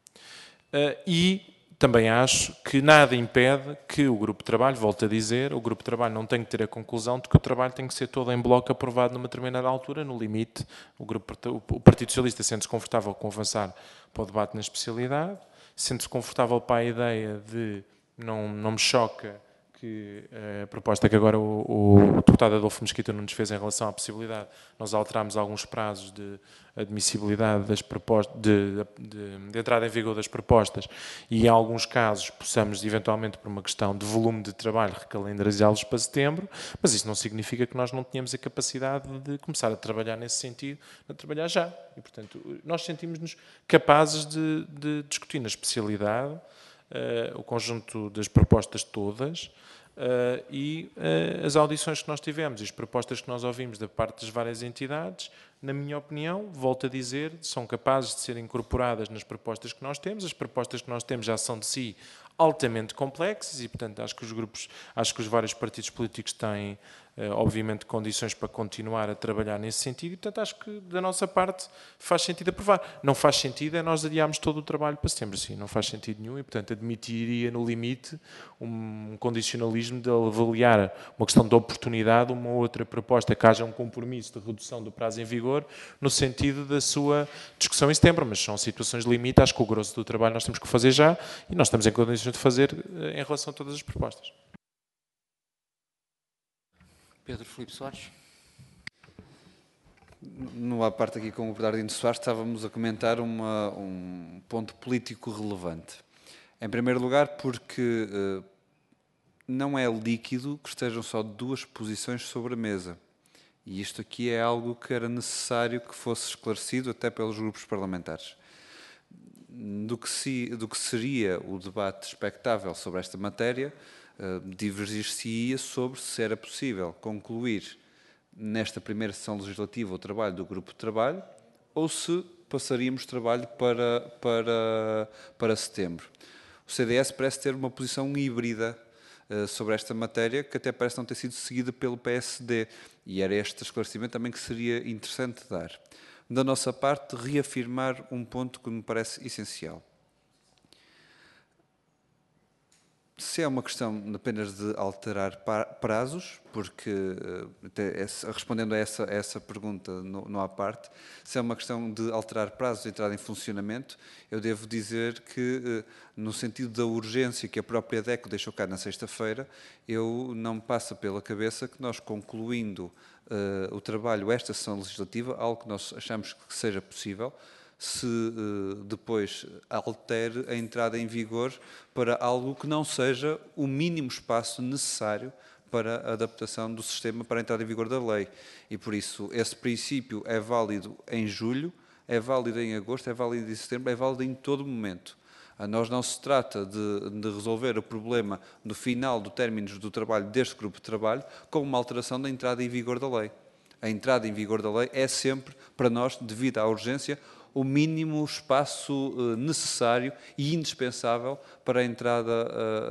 e também acho que nada impede que o grupo de trabalho, volto a dizer, o grupo de trabalho não tem que ter a conclusão de que o trabalho tem que ser todo em bloco aprovado numa determinada altura, no limite, o Partido Socialista sente-se confortável com avançar para o debate na especialidade, sente-se confortável para a ideia de não me choca que a proposta que agora o deputado Adolfo Mesquita nos fez em relação à possibilidade, nós alterámos alguns prazos de admissibilidade das propostas, de entrada em vigor das propostas, e em alguns casos possamos, eventualmente, por uma questão de volume de trabalho, recalendarizá-los para setembro, mas isso não significa que nós não tenhamos a capacidade de começar a trabalhar nesse sentido, a trabalhar já. E, portanto, nós sentimos-nos capazes de discutir na especialidade o conjunto das propostas todas e as audições que nós tivemos e as propostas que nós ouvimos da parte das várias entidades, na minha opinião, volto a dizer, são capazes de ser incorporadas nas propostas que nós temos. As propostas que nós temos já são de si altamente complexas e, portanto, acho que os vários partidos políticos têm, obviamente, condições para continuar a trabalhar nesse sentido e, portanto, acho que da nossa parte faz sentido aprovar. Não faz sentido é nós adiarmos todo o trabalho para setembro, assim, não faz sentido nenhum e, portanto, admitiria no limite um condicionalismo de avaliar uma questão de oportunidade, uma outra proposta, que haja um compromisso de redução do prazo em vigor no sentido da sua discussão em setembro, mas são situações de limite, acho que o grosso do trabalho nós temos que fazer já e nós estamos em condições de fazer em relação a todas as propostas. Pedro Filipe Soares. Numa parte aqui com o Bernardino Soares, estávamos a comentar um ponto político relevante. Em primeiro lugar, porque não é líquido que estejam só duas posições sobre a mesa. E isto aqui é algo que era necessário que fosse esclarecido até pelos grupos parlamentares. Do que seria o debate expectável sobre esta matéria, divergir-se-ia sobre se era possível concluir nesta primeira sessão legislativa o trabalho do grupo de trabalho ou se passaríamos trabalho para setembro. O CDS parece ter uma posição híbrida sobre esta matéria, que até parece não ter sido seguida pelo PSD, e era este esclarecimento também que seria interessante dar. Da nossa parte, reafirmar um ponto que me parece essencial. Se é uma questão apenas de alterar prazos, porque, respondendo a essa pergunta não há parte, se é uma questão de alterar prazos de entrada em funcionamento, eu devo dizer que, no sentido da urgência que a própria DECO deixou cá na sexta-feira, não me passa pela cabeça que nós, concluindo o trabalho esta sessão legislativa, algo que nós achamos que seja possível, se depois altere a entrada em vigor para algo que não seja o mínimo espaço necessário para a adaptação do sistema para a entrada em vigor da lei. E, por isso, esse princípio é válido em julho, é válido em agosto, é válido em setembro, é válido em todo momento. A nós não se trata de resolver o problema do final do término do trabalho deste grupo de trabalho com uma alteração da entrada em vigor da lei. A entrada em vigor da lei é sempre, para nós, devido à urgência, o mínimo espaço necessário e indispensável para a entrada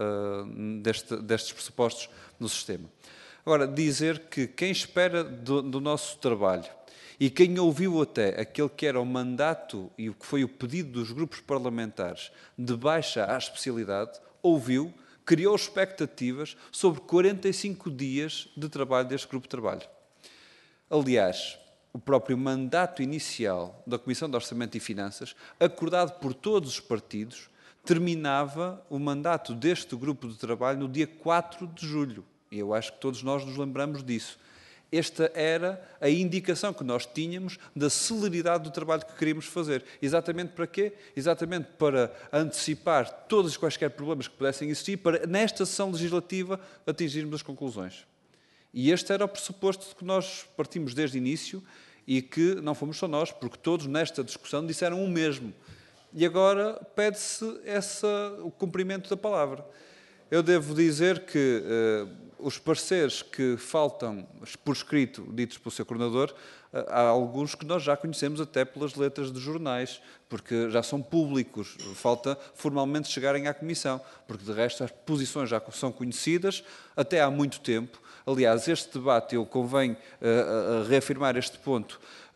destes pressupostos no sistema. Agora, dizer que quem espera do nosso trabalho e quem ouviu até aquele que era o mandato e o que foi o pedido dos grupos parlamentares de baixa à especialidade, ouviu, criou expectativas sobre 45 dias de trabalho deste grupo de trabalho. Aliás, o próprio mandato inicial da Comissão de Orçamento e Finanças, acordado por todos os partidos, terminava o mandato deste grupo de trabalho no dia 4 de julho. E eu acho que todos nós nos lembramos disso. Esta era a indicação que nós tínhamos da celeridade do trabalho que queríamos fazer. Exatamente para quê? Exatamente para antecipar todos os quaisquer problemas que pudessem existir, para, nesta sessão legislativa, atingirmos as conclusões. E este era o pressuposto que nós partimos desde o início e que não fomos só nós, porque todos nesta discussão disseram o mesmo. E agora pede-se o cumprimento da palavra. Eu devo dizer que os pareceres que faltam por escrito, ditos pelo Sr. Coordenador, há alguns que nós já conhecemos até pelas letras dos jornais, porque já são públicos, falta formalmente chegarem à Comissão, porque de resto as posições já são conhecidas até há muito tempo. Aliás, este debate, eu convém reafirmar este ponto,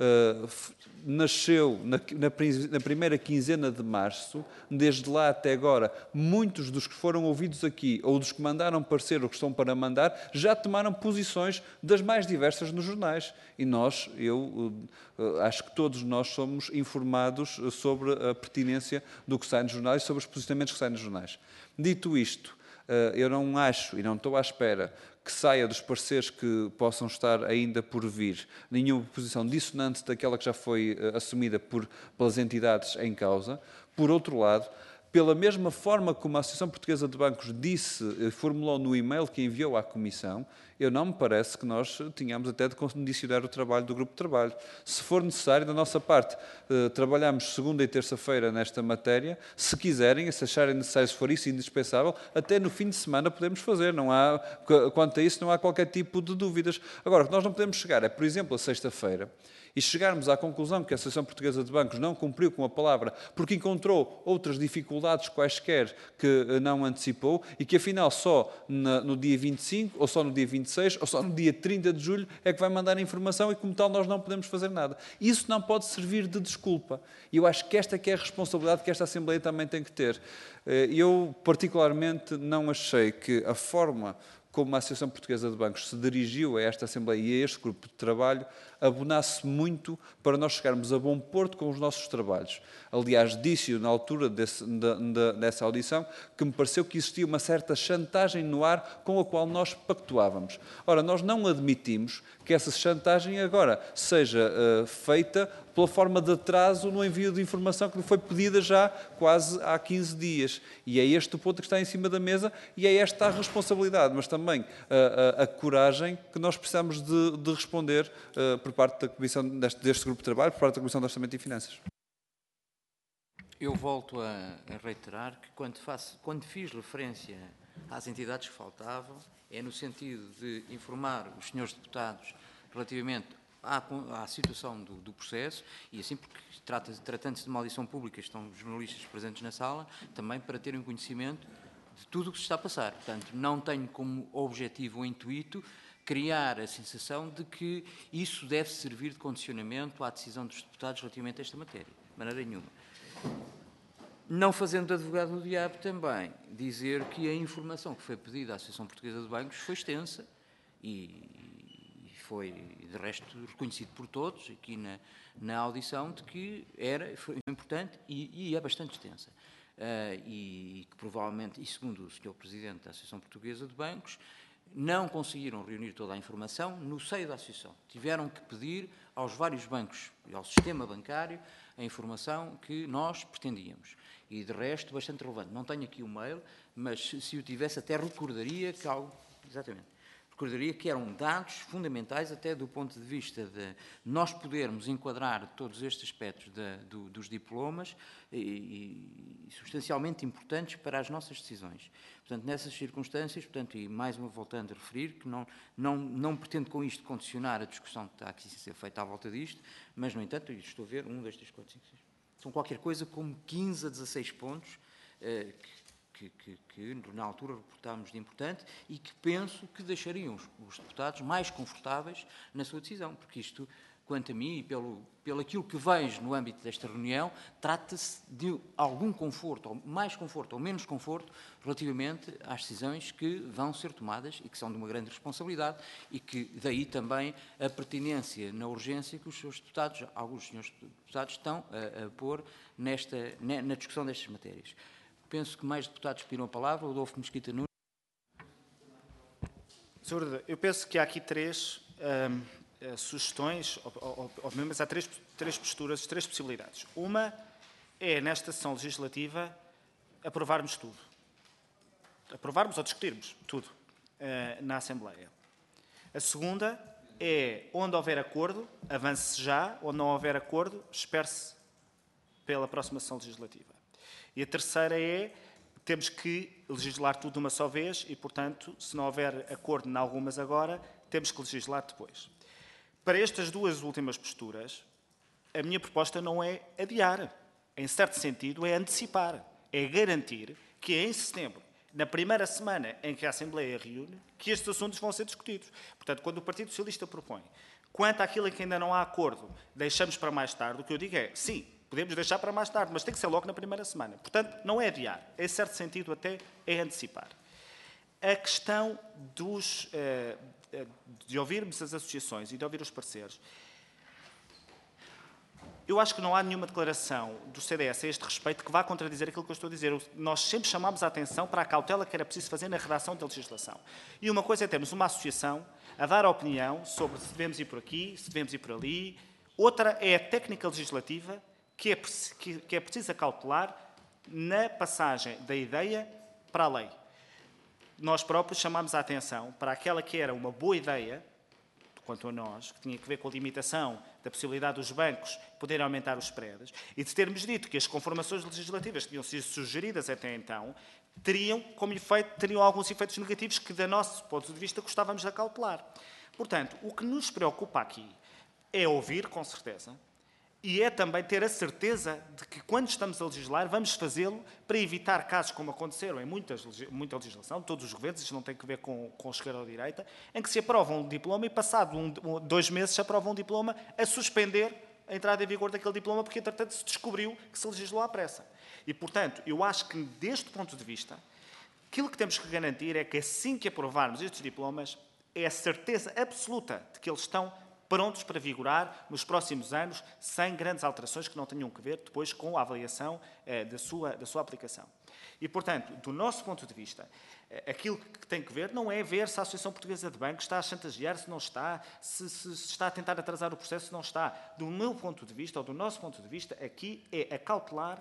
nasceu na primeira quinzena de março. Desde lá até agora, muitos dos que foram ouvidos aqui, ou dos que mandaram parecer ou que estão para mandar, já tomaram posições das mais diversas nos jornais. E nós, acho que todos nós somos informados sobre a pertinência do que sai nos jornais e sobre os posicionamentos que saem nos jornais. Dito isto, Eu não acho e não estou à espera que saia dos pareceres que possam estar ainda por vir nenhuma posição dissonante daquela que já foi assumida pelas entidades em causa. Por outro lado, pela mesma forma como a Associação Portuguesa de Bancos disse, formulou no e-mail que enviou à Comissão, eu não me parece que nós tínhamos até de condicionar o trabalho do Grupo de Trabalho. Se for necessário, da nossa parte, trabalhamos segunda e terça-feira nesta matéria. Se quiserem, se acharem necessário, se for isso indispensável, até no fim de semana podemos fazer. Não há, quanto a isso, não há qualquer tipo de dúvidas. Agora, o que nós não podemos chegar é, por exemplo, a sexta-feira, e chegarmos à conclusão que a Associação Portuguesa de Bancos não cumpriu com a palavra porque encontrou outras dificuldades quaisquer que não antecipou e que, afinal, só no dia 25, ou só no dia 26, ou só no dia 30 de julho é que vai mandar a informação e, como tal, nós não podemos fazer nada. Isso não pode servir de desculpa. E eu acho que esta que é a responsabilidade que esta Assembleia também tem que ter. Eu, particularmente, não achei que a forma como a Associação Portuguesa de Bancos se dirigiu a esta Assembleia e a este grupo de trabalho, abonasse muito para nós chegarmos a bom porto com os nossos trabalhos. Aliás, disse-o na altura dessa audição que me pareceu que existia uma certa chantagem no ar com a qual nós pactuávamos. Ora, nós não admitimos que essa chantagem agora seja feita pela forma de atraso no envio de informação que lhe foi pedida já quase há 15 dias. E é este o ponto que está em cima da mesa e é esta a responsabilidade, mas também a coragem que nós precisamos de responder por parte da Comissão deste grupo de trabalho, por parte da Comissão de Orçamento e Finanças. Eu volto a reiterar que quando fiz referência às entidades que faltavam, é no sentido de informar os senhores deputados relativamente à situação do processo, e assim porque tratando-se de uma audição pública, estão os jornalistas presentes na sala, também para terem conhecimento de tudo o que se está a passar. Portanto, não tenho como objetivo ou intuito criar a sensação de que isso deve servir de condicionamento à decisão dos deputados relativamente a esta matéria. De maneira nenhuma. Não fazendo de advogado do diabo também, dizer que a informação que foi pedida à Associação Portuguesa de Bancos foi extensa e foi, de resto, reconhecido por todos aqui na audição de que foi importante e é bastante extensa. E que provavelmente, e segundo o Sr. Presidente da Associação Portuguesa de Bancos, não conseguiram reunir toda a informação no seio da Associação. Tiveram que pedir aos vários bancos e ao sistema bancário a informação que nós pretendíamos. E, de resto, bastante relevante. Não tenho aqui o mail, mas se o tivesse até recordaria que algo... Exatamente. Recordaria que eram dados fundamentais até do ponto de vista de nós podermos enquadrar todos estes aspectos dos diplomas e substancialmente importantes para as nossas decisões. Portanto, nessas circunstâncias, e mais uma voltando a referir, que não pretendo com isto condicionar a discussão que está aqui a ser feita à volta disto, mas, no entanto, estou a ver, 1, 2, 3, 4, 5, 6, são qualquer coisa como 15 a 16 pontos que na altura reportámos de importante e que penso que deixariam os deputados mais confortáveis na sua decisão, porque isto, quanto a mim e pelo aquilo que vejo no âmbito desta reunião, trata-se de algum conforto, ou mais conforto ou menos conforto, relativamente às decisões que vão ser tomadas e que são de uma grande responsabilidade e que daí também a pertinência na urgência que os seus deputados, alguns senhores deputados, estão a pôr na discussão destas matérias. Penso que mais deputados pediram a palavra. O Adolfo Mesquita Nunes. Senhor, eu penso que há aqui três sugestões, ou menos há três posturas, três possibilidades. Uma é, nesta sessão legislativa, aprovarmos tudo. Aprovarmos ou discutirmos tudo na Assembleia. A segunda é, onde houver acordo, avance-se já, onde não houver acordo, espere-se pela próxima sessão legislativa. E a terceira é, temos que legislar tudo de uma só vez e, portanto, se não houver acordo em algumas agora, temos que legislar depois. Para estas duas últimas posturas, a minha proposta não é adiar. Em certo sentido, é antecipar. É garantir que é em setembro, na primeira semana em que a Assembleia reúne, que estes assuntos vão ser discutidos. Portanto, quando o Partido Socialista propõe, quanto àquilo em que ainda não há acordo, deixamos para mais tarde, o que eu digo é, sim, podemos deixar para mais tarde, mas tem que ser logo na primeira semana. Portanto, não é adiar. Em certo sentido, até é antecipar. A questão de ouvirmos as associações e de ouvir os parceiros. eu acho que não há nenhuma declaração do CDS a este respeito que vá contradizer aquilo que eu estou a dizer. Nós sempre chamámos a atenção para a cautela que era preciso fazer na redação da legislação. E uma coisa é termos uma associação a dar opinião sobre se devemos ir por aqui, se devemos ir por ali. Outra é a técnica legislativa que é preciso acautelar na passagem da ideia para a lei. Nós próprios chamámos a atenção para aquela que era uma boa ideia, quanto a nós, que tinha que ver com a limitação da possibilidade dos bancos poderem aumentar os spreads, e de termos dito que as conformações legislativas que tinham sido sugeridas até então teriam, como efeito, teriam alguns efeitos negativos que, do nosso ponto de vista, gostávamos de acautelar. Portanto, o que nos preocupa aqui é ouvir, com certeza, e é também ter a certeza de que, quando estamos a legislar, vamos fazê-lo para evitar casos como aconteceram em muita legislação, todos os governos, isto não tem que ver com esquerda ou direita, em que se aprova um diploma e, passado 2 meses, se aprova um diploma a suspender a entrada em vigor daquele diploma, porque, entretanto, se descobriu que se legislou à pressa. E, portanto, eu acho que, deste ponto de vista, aquilo que temos que garantir é que, assim que aprovarmos estes diplomas, é a certeza absoluta de que eles estão prontos para vigorar nos próximos anos, sem grandes alterações que não tenham que ver depois com a avaliação da sua aplicação. E, portanto, do nosso ponto de vista, aquilo que tem que ver não é ver se a Associação Portuguesa de Bancos está a chantagear, se não está, se está a tentar atrasar o processo, se não está. Do meu ponto de vista, ou do nosso ponto de vista, aqui é acautelar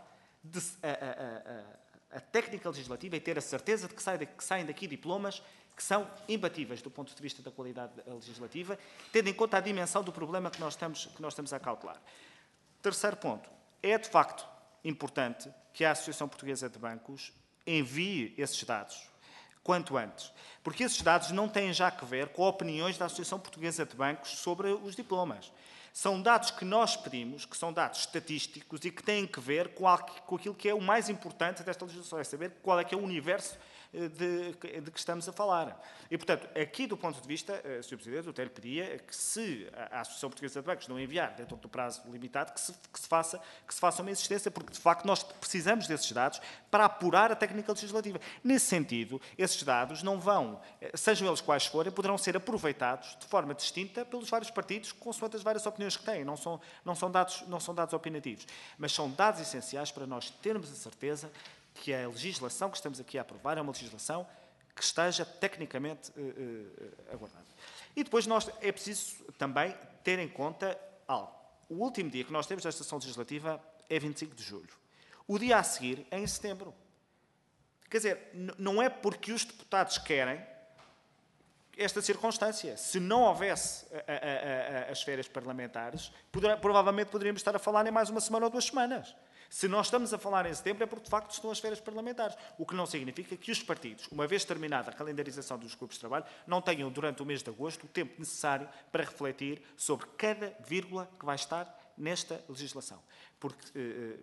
a técnica legislativa e ter a certeza de que saem daqui diplomas que são imbatíveis do ponto de vista da qualidade legislativa, tendo em conta a dimensão do problema que nós estamos a cautelar. Terceiro ponto. É, de facto, importante que a Associação Portuguesa de Bancos envie esses dados quanto antes, porque esses dados não têm já que ver com opiniões da Associação Portuguesa de Bancos sobre os diplomas. São dados que nós pedimos, que são dados estatísticos e que têm que ver com aquilo que é o mais importante desta legislação, é saber qual é que é o universo de que estamos a falar. E, portanto, aqui do ponto de vista, Sr. Presidente, eu até lhe pedia que, se a Associação Portuguesa de Bancos não enviar dentro do prazo limitado, que se faça uma existência, porque, de facto, nós precisamos desses dados para apurar a técnica legislativa. Nesse sentido, esses dados não vão, sejam eles quais forem, poderão ser aproveitados de forma distinta pelos vários partidos, consoante as várias opiniões que têm. Não são dados opinativos, mas são dados essenciais para nós termos a certeza que a legislação que estamos aqui a aprovar é uma legislação que esteja tecnicamente aguardada. E depois é preciso também ter em conta algo. O último dia que nós temos desta sessão legislativa é 25 de julho. O dia a seguir é em setembro. Quer dizer, não é porque os deputados querem esta circunstância. Se não houvesse as férias parlamentares, provavelmente poderíamos estar a falar em mais uma semana ou 2 semanas. Se nós estamos a falar em setembro é porque, de facto, estão as férias parlamentares. O que não significa que os partidos, uma vez terminada a calendarização dos grupos de trabalho, não tenham, durante o mês de agosto, o tempo necessário para refletir sobre cada vírgula que vai estar nesta legislação. Porque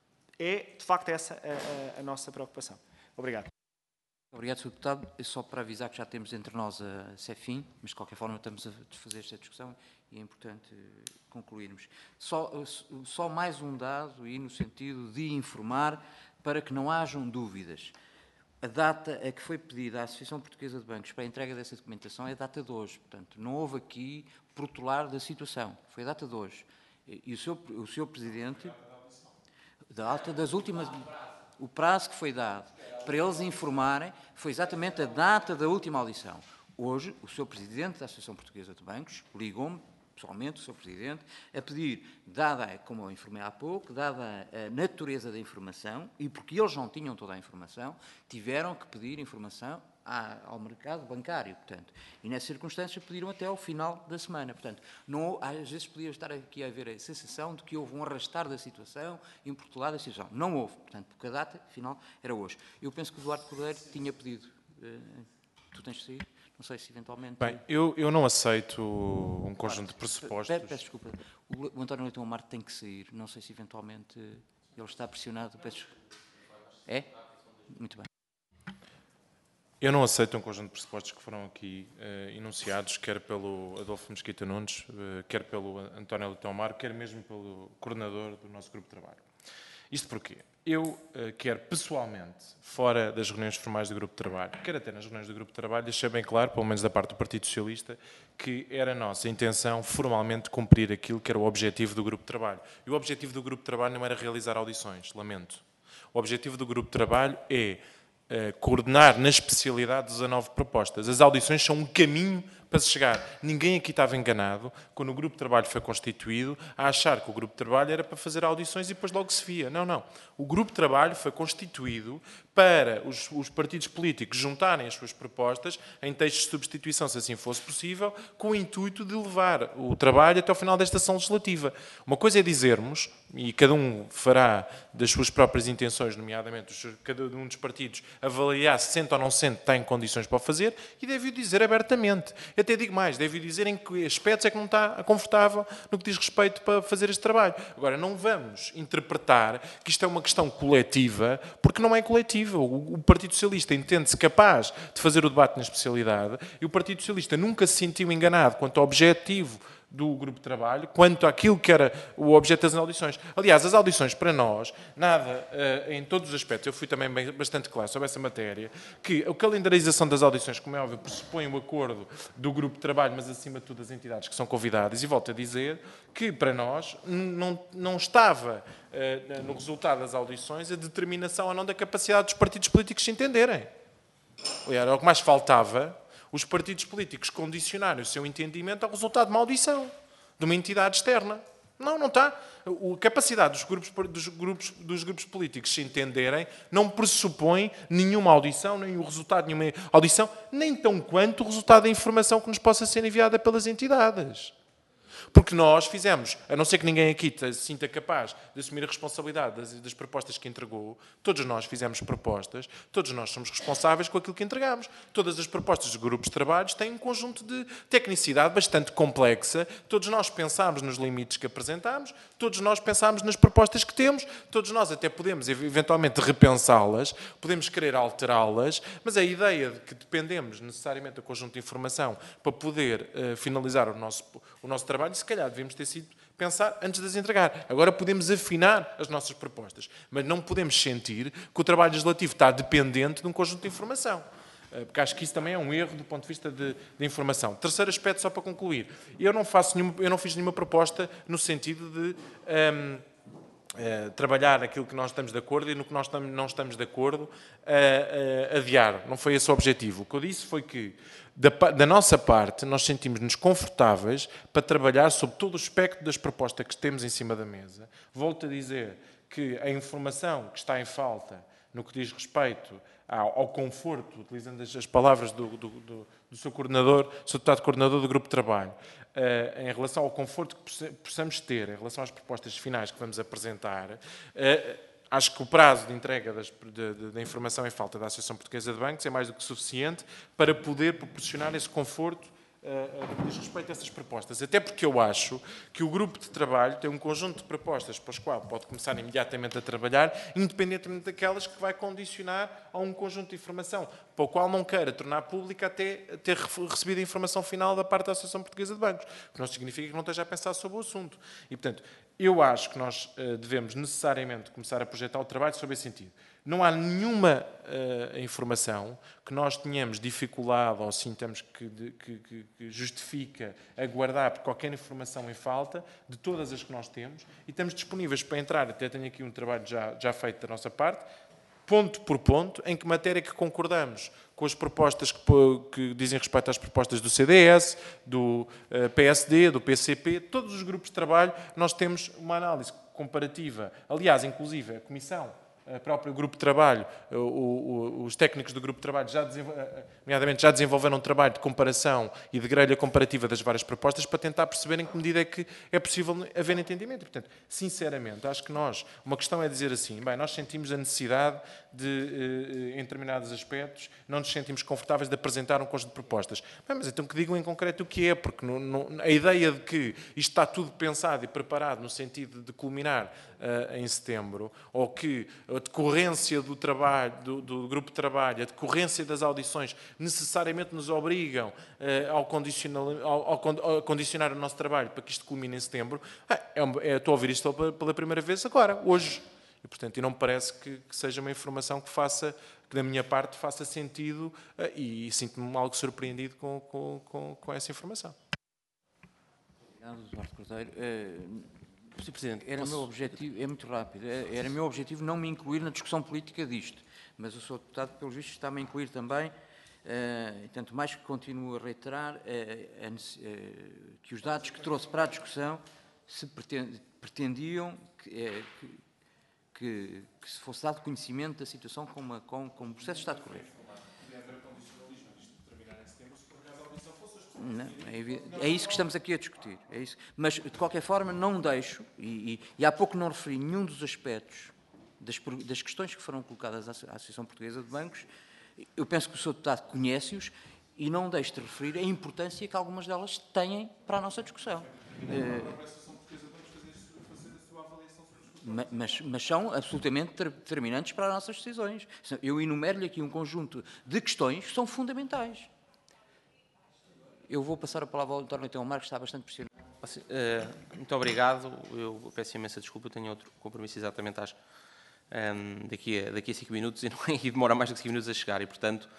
é, de facto, essa a nossa preocupação. Obrigado. Obrigado, Sr. Deputado. Só para avisar que já temos entre nós a CEFIM, mas de qualquer forma estamos a desfazer esta discussão e é importante concluirmos. Só mais um dado, e no sentido de informar, para que não hajam dúvidas. A data a que foi pedida à Associação Portuguesa de Bancos para a entrega dessa documentação é a data de hoje. Portanto, não houve aqui protelar da situação. Foi a data de hoje. E o Sr. Presidente... Da alta das últimas... O prazo que foi dado para eles informarem foi exatamente a data da última audição. Hoje, o Sr. Presidente da Associação Portuguesa de Bancos ligou-me, pessoalmente, o Sr. Presidente, a pedir, dada, como eu informei há pouco, dada a natureza da informação, e porque eles não tinham toda a informação, tiveram que pedir informação ao mercado bancário, portanto. E, nessa circunstância, pediram até ao final da semana. Portanto, não, às vezes podia estar aqui a haver a sensação de que houve um arrastar da situação, improtelar da situação. Não houve, portanto, porque a data final era hoje. Eu penso que o Eduardo Cordeiro tinha pedido. Tu tens de sair? Não sei se eventualmente... Bem, eu não aceito um conjunto de pressupostos. Peço desculpa. O António Leitão Amaro tem que sair. Não sei se eventualmente ele está pressionado. Peço... É? Muito bem. Eu não aceito um conjunto de pressupostos que foram aqui enunciados, quer pelo Adolfo Mesquita Nunes, quer pelo António Leitão Amaro, quer mesmo pelo coordenador do nosso grupo de trabalho. Isto porquê? Eu quero pessoalmente, fora das reuniões formais do grupo de trabalho, quero até nas reuniões do grupo de trabalho, deixar bem claro, pelo menos da parte do Partido Socialista, que era a nossa intenção formalmente cumprir aquilo que era o objetivo do grupo de trabalho. E o objetivo do grupo de trabalho não era realizar audições, lamento. O objetivo do grupo de trabalho é coordenar na especialidade 19 propostas. As audições são um caminho para se chegar. Ninguém aqui estava enganado, quando o grupo de trabalho foi constituído, a achar que o grupo de trabalho era para fazer audições e depois logo se via. Não, não. O grupo de trabalho foi constituído para os partidos políticos juntarem as suas propostas em textos de substituição, se assim fosse possível, com o intuito de levar o trabalho até ao final desta sessão legislativa. Uma coisa é dizermos, e cada um fará das suas próprias intenções, nomeadamente cada um dos partidos, avaliar se sente ou não sente, está em condições para o fazer, e deve-o dizer abertamente. Eu até digo mais, deve-o dizer em que aspectos é que não está confortável no que diz respeito para fazer este trabalho. Agora, não vamos interpretar que isto é uma questão coletiva, porque não é coletiva. O Partido Socialista entende-se capaz de fazer o debate na especialidade e o Partido Socialista nunca se sentiu enganado quanto ao objetivo do grupo de trabalho, quanto àquilo que era o objeto das audições. Aliás, as audições para nós, nada, em todos os aspectos, eu fui também bastante claro sobre essa matéria, que a calendarização das audições, como é óbvio, pressupõe o acordo do grupo de trabalho, mas acima de tudo das entidades que são convidadas, e volto a dizer que para nós não estava no resultado das audições a determinação ou não da capacidade dos partidos políticos se entenderem. Era o que mais faltava, os partidos políticos condicionarem o seu entendimento ao resultado de uma audição, de uma entidade externa. Não, não está. A capacidade dos grupos políticos se entenderem não pressupõe nenhuma audição, nem o resultado de nenhuma audição, nem tão quanto o resultado da informação que nos possa ser enviada pelas entidades. Porque nós fizemos, a não ser que ninguém aqui se sinta capaz de assumir a responsabilidade das propostas que entregou, todos nós fizemos propostas, todos nós somos responsáveis com aquilo que entregamos. Todas as propostas dos grupos de trabalho têm um conjunto de tecnicidade bastante complexa, todos nós pensámos nos limites que apresentámos, todos nós pensámos nas propostas que temos, todos nós até podemos eventualmente repensá-las, podemos querer alterá-las, mas a ideia de que dependemos necessariamente do conjunto de informação para poder finalizar o nosso trabalho, se calhar devíamos ter sido pensar antes de as entregar. Agora podemos afinar as nossas propostas, mas não podemos sentir que o trabalho legislativo está dependente de um conjunto de informação. Porque acho que isso também é um erro do ponto de vista de informação. Terceiro aspecto, só para concluir. Eu não fiz nenhuma proposta no sentido de trabalhar aquilo que nós estamos de acordo e no que nós não estamos de acordo, adiar. Não foi esse o objetivo. O que eu disse foi que, da nossa parte, nós sentimos-nos confortáveis para trabalhar sobre todo o espectro das propostas que temos em cima da mesa. Volto a dizer que a informação que está em falta no que diz respeito ao conforto, utilizando as palavras do seu coordenador, seu deputado coordenador do grupo de trabalho, em relação ao conforto que possamos ter, em relação às propostas finais que vamos apresentar, acho que o prazo de entrega da informação em falta da Associação Portuguesa de Bancos é mais do que suficiente para poder proporcionar esse conforto no que diz respeito a essas propostas. Até porque eu acho que o grupo de trabalho tem um conjunto de propostas para as quais pode começar imediatamente a trabalhar, independentemente daquelas que vai condicionar a um conjunto de informação, para o qual não queira tornar pública até ter recebido a informação final da parte da Associação Portuguesa de Bancos, o que não significa que não esteja a pensar sobre o assunto. E, portanto, eu acho que nós devemos necessariamente começar a projetar o trabalho sob esse sentido. Não há nenhuma informação que nós tenhamos dificuldade ou sintamos que justifica aguardar por qualquer informação em falta, de todas as que nós temos, e estamos disponíveis para entrar, até tenho aqui um trabalho já feito da nossa parte, ponto por ponto, em que matéria que concordamos com as propostas que dizem respeito às propostas do CDS, do PSD, do PCP, todos os grupos de trabalho, nós temos uma análise comparativa. Aliás, inclusive, a Comissão, o próprio grupo de trabalho, os técnicos do grupo de trabalho já desenvolveram um trabalho de comparação e de grelha comparativa das várias propostas para tentar perceber em que medida é que é possível haver entendimento. Portanto, sinceramente, acho que uma questão é dizer assim, bem, nós sentimos a necessidade de, em determinados aspectos, não nos sentimos confortáveis de apresentar um conjunto de propostas. Bem, mas então que digam em concreto o que é, porque a ideia de que isto está tudo pensado e preparado no sentido de culminar em setembro, ou que a decorrência do trabalho, do grupo de trabalho, a decorrência das audições necessariamente nos obrigam a condicionar o nosso trabalho para que isto culmine em setembro, estou a ouvir isto pela primeira vez agora, hoje. E, E, portanto, não me parece que seja uma informação que da minha parte faça sentido e sinto-me algo surpreendido com essa informação. Obrigado, Eduardo Cordeiro. Sr. Presidente, Era meu objetivo, é muito rápido, era meu objetivo não me incluir na discussão política disto, mas o Sr. Deputado, pelos vistos, está-me a incluir também, e tanto mais que continuo a reiterar que os dados que trouxe para a discussão se pretendiam que se fosse dado conhecimento da situação como o processo está a decorrer. Não, é isso que estamos aqui a discutir. É isso. Mas, de qualquer forma, não deixo, e há pouco não referi nenhum dos aspectos das questões que foram colocadas à Associação Portuguesa de Bancos. Eu penso que o Sr. Deputado conhece-os e não deixo de referir a importância que algumas delas têm para a nossa discussão. Mas são absolutamente determinantes para as nossas decisões. Eu enumero-lhe aqui um conjunto de questões que são fundamentais. Eu vou passar a palavra ao Dr. Leitão Marques, que está bastante pressionado. Muito obrigado. Eu peço imensa desculpa, eu tenho outro compromisso exatamente daqui a 5 minutos e demora mais do que 5 minutos a chegar. E, portanto,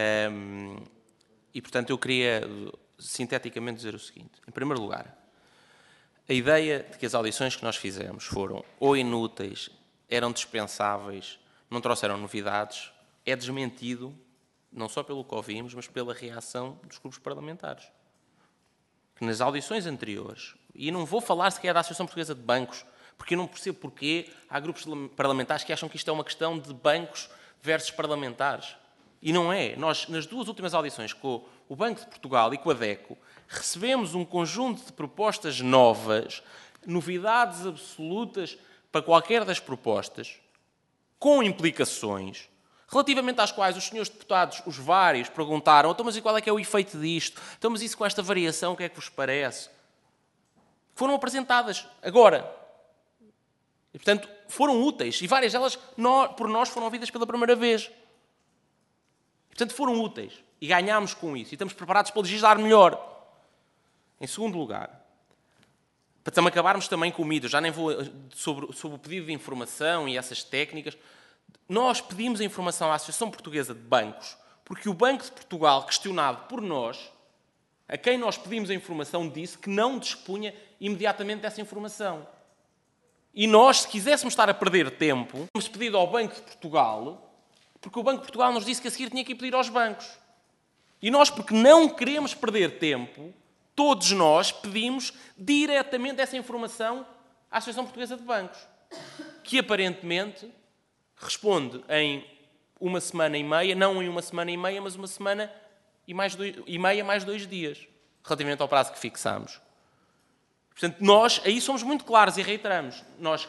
eu queria sinteticamente dizer o seguinte. Em primeiro lugar, a ideia de que as audições que nós fizemos foram ou inúteis, eram dispensáveis, não trouxeram novidades, é desmentido não só pelo que ouvimos, mas pela reação dos grupos parlamentares. Que nas audições anteriores, e não vou falar sequer da Associação Portuguesa de Bancos, porque eu não percebo porquê há grupos parlamentares que acham que isto é uma questão de bancos versus parlamentares. E não é. Nós, nas duas últimas audições com o Banco de Portugal e com a DECO, recebemos um conjunto de propostas novas, novidades absolutas para qualquer das propostas, com implicações, relativamente às quais os senhores deputados, os vários, perguntaram: então, mas e qual é que é o efeito disto? Então, mas isso com esta variação, o que é que vos parece? Foram apresentadas agora. E, portanto, foram úteis. E várias delas, por nós, foram ouvidas pela primeira vez. E, portanto, foram úteis. E ganhámos com isso. E estamos preparados para legislar melhor. Em segundo lugar, para também acabarmos também com o mito, já nem vou sobre o pedido de informação e essas técnicas. Nós pedimos a informação à Associação Portuguesa de Bancos porque o Banco de Portugal, questionado por nós, a quem nós pedimos a informação, disse que não dispunha imediatamente dessa informação. E nós, se quiséssemos estar a perder tempo, temos pedido ao Banco de Portugal, porque o Banco de Portugal nos disse que a seguir tinha que ir pedir aos bancos. E nós, porque não queremos perder tempo, todos nós pedimos diretamente essa informação à Associação Portuguesa de Bancos, que aparentemente responde em 1 semana e meia, não em 1 semana e meia, mas 1 semana e meia mais 2 dias, relativamente ao prazo que fixámos. Portanto, nós aí somos muito claros e reiteramos.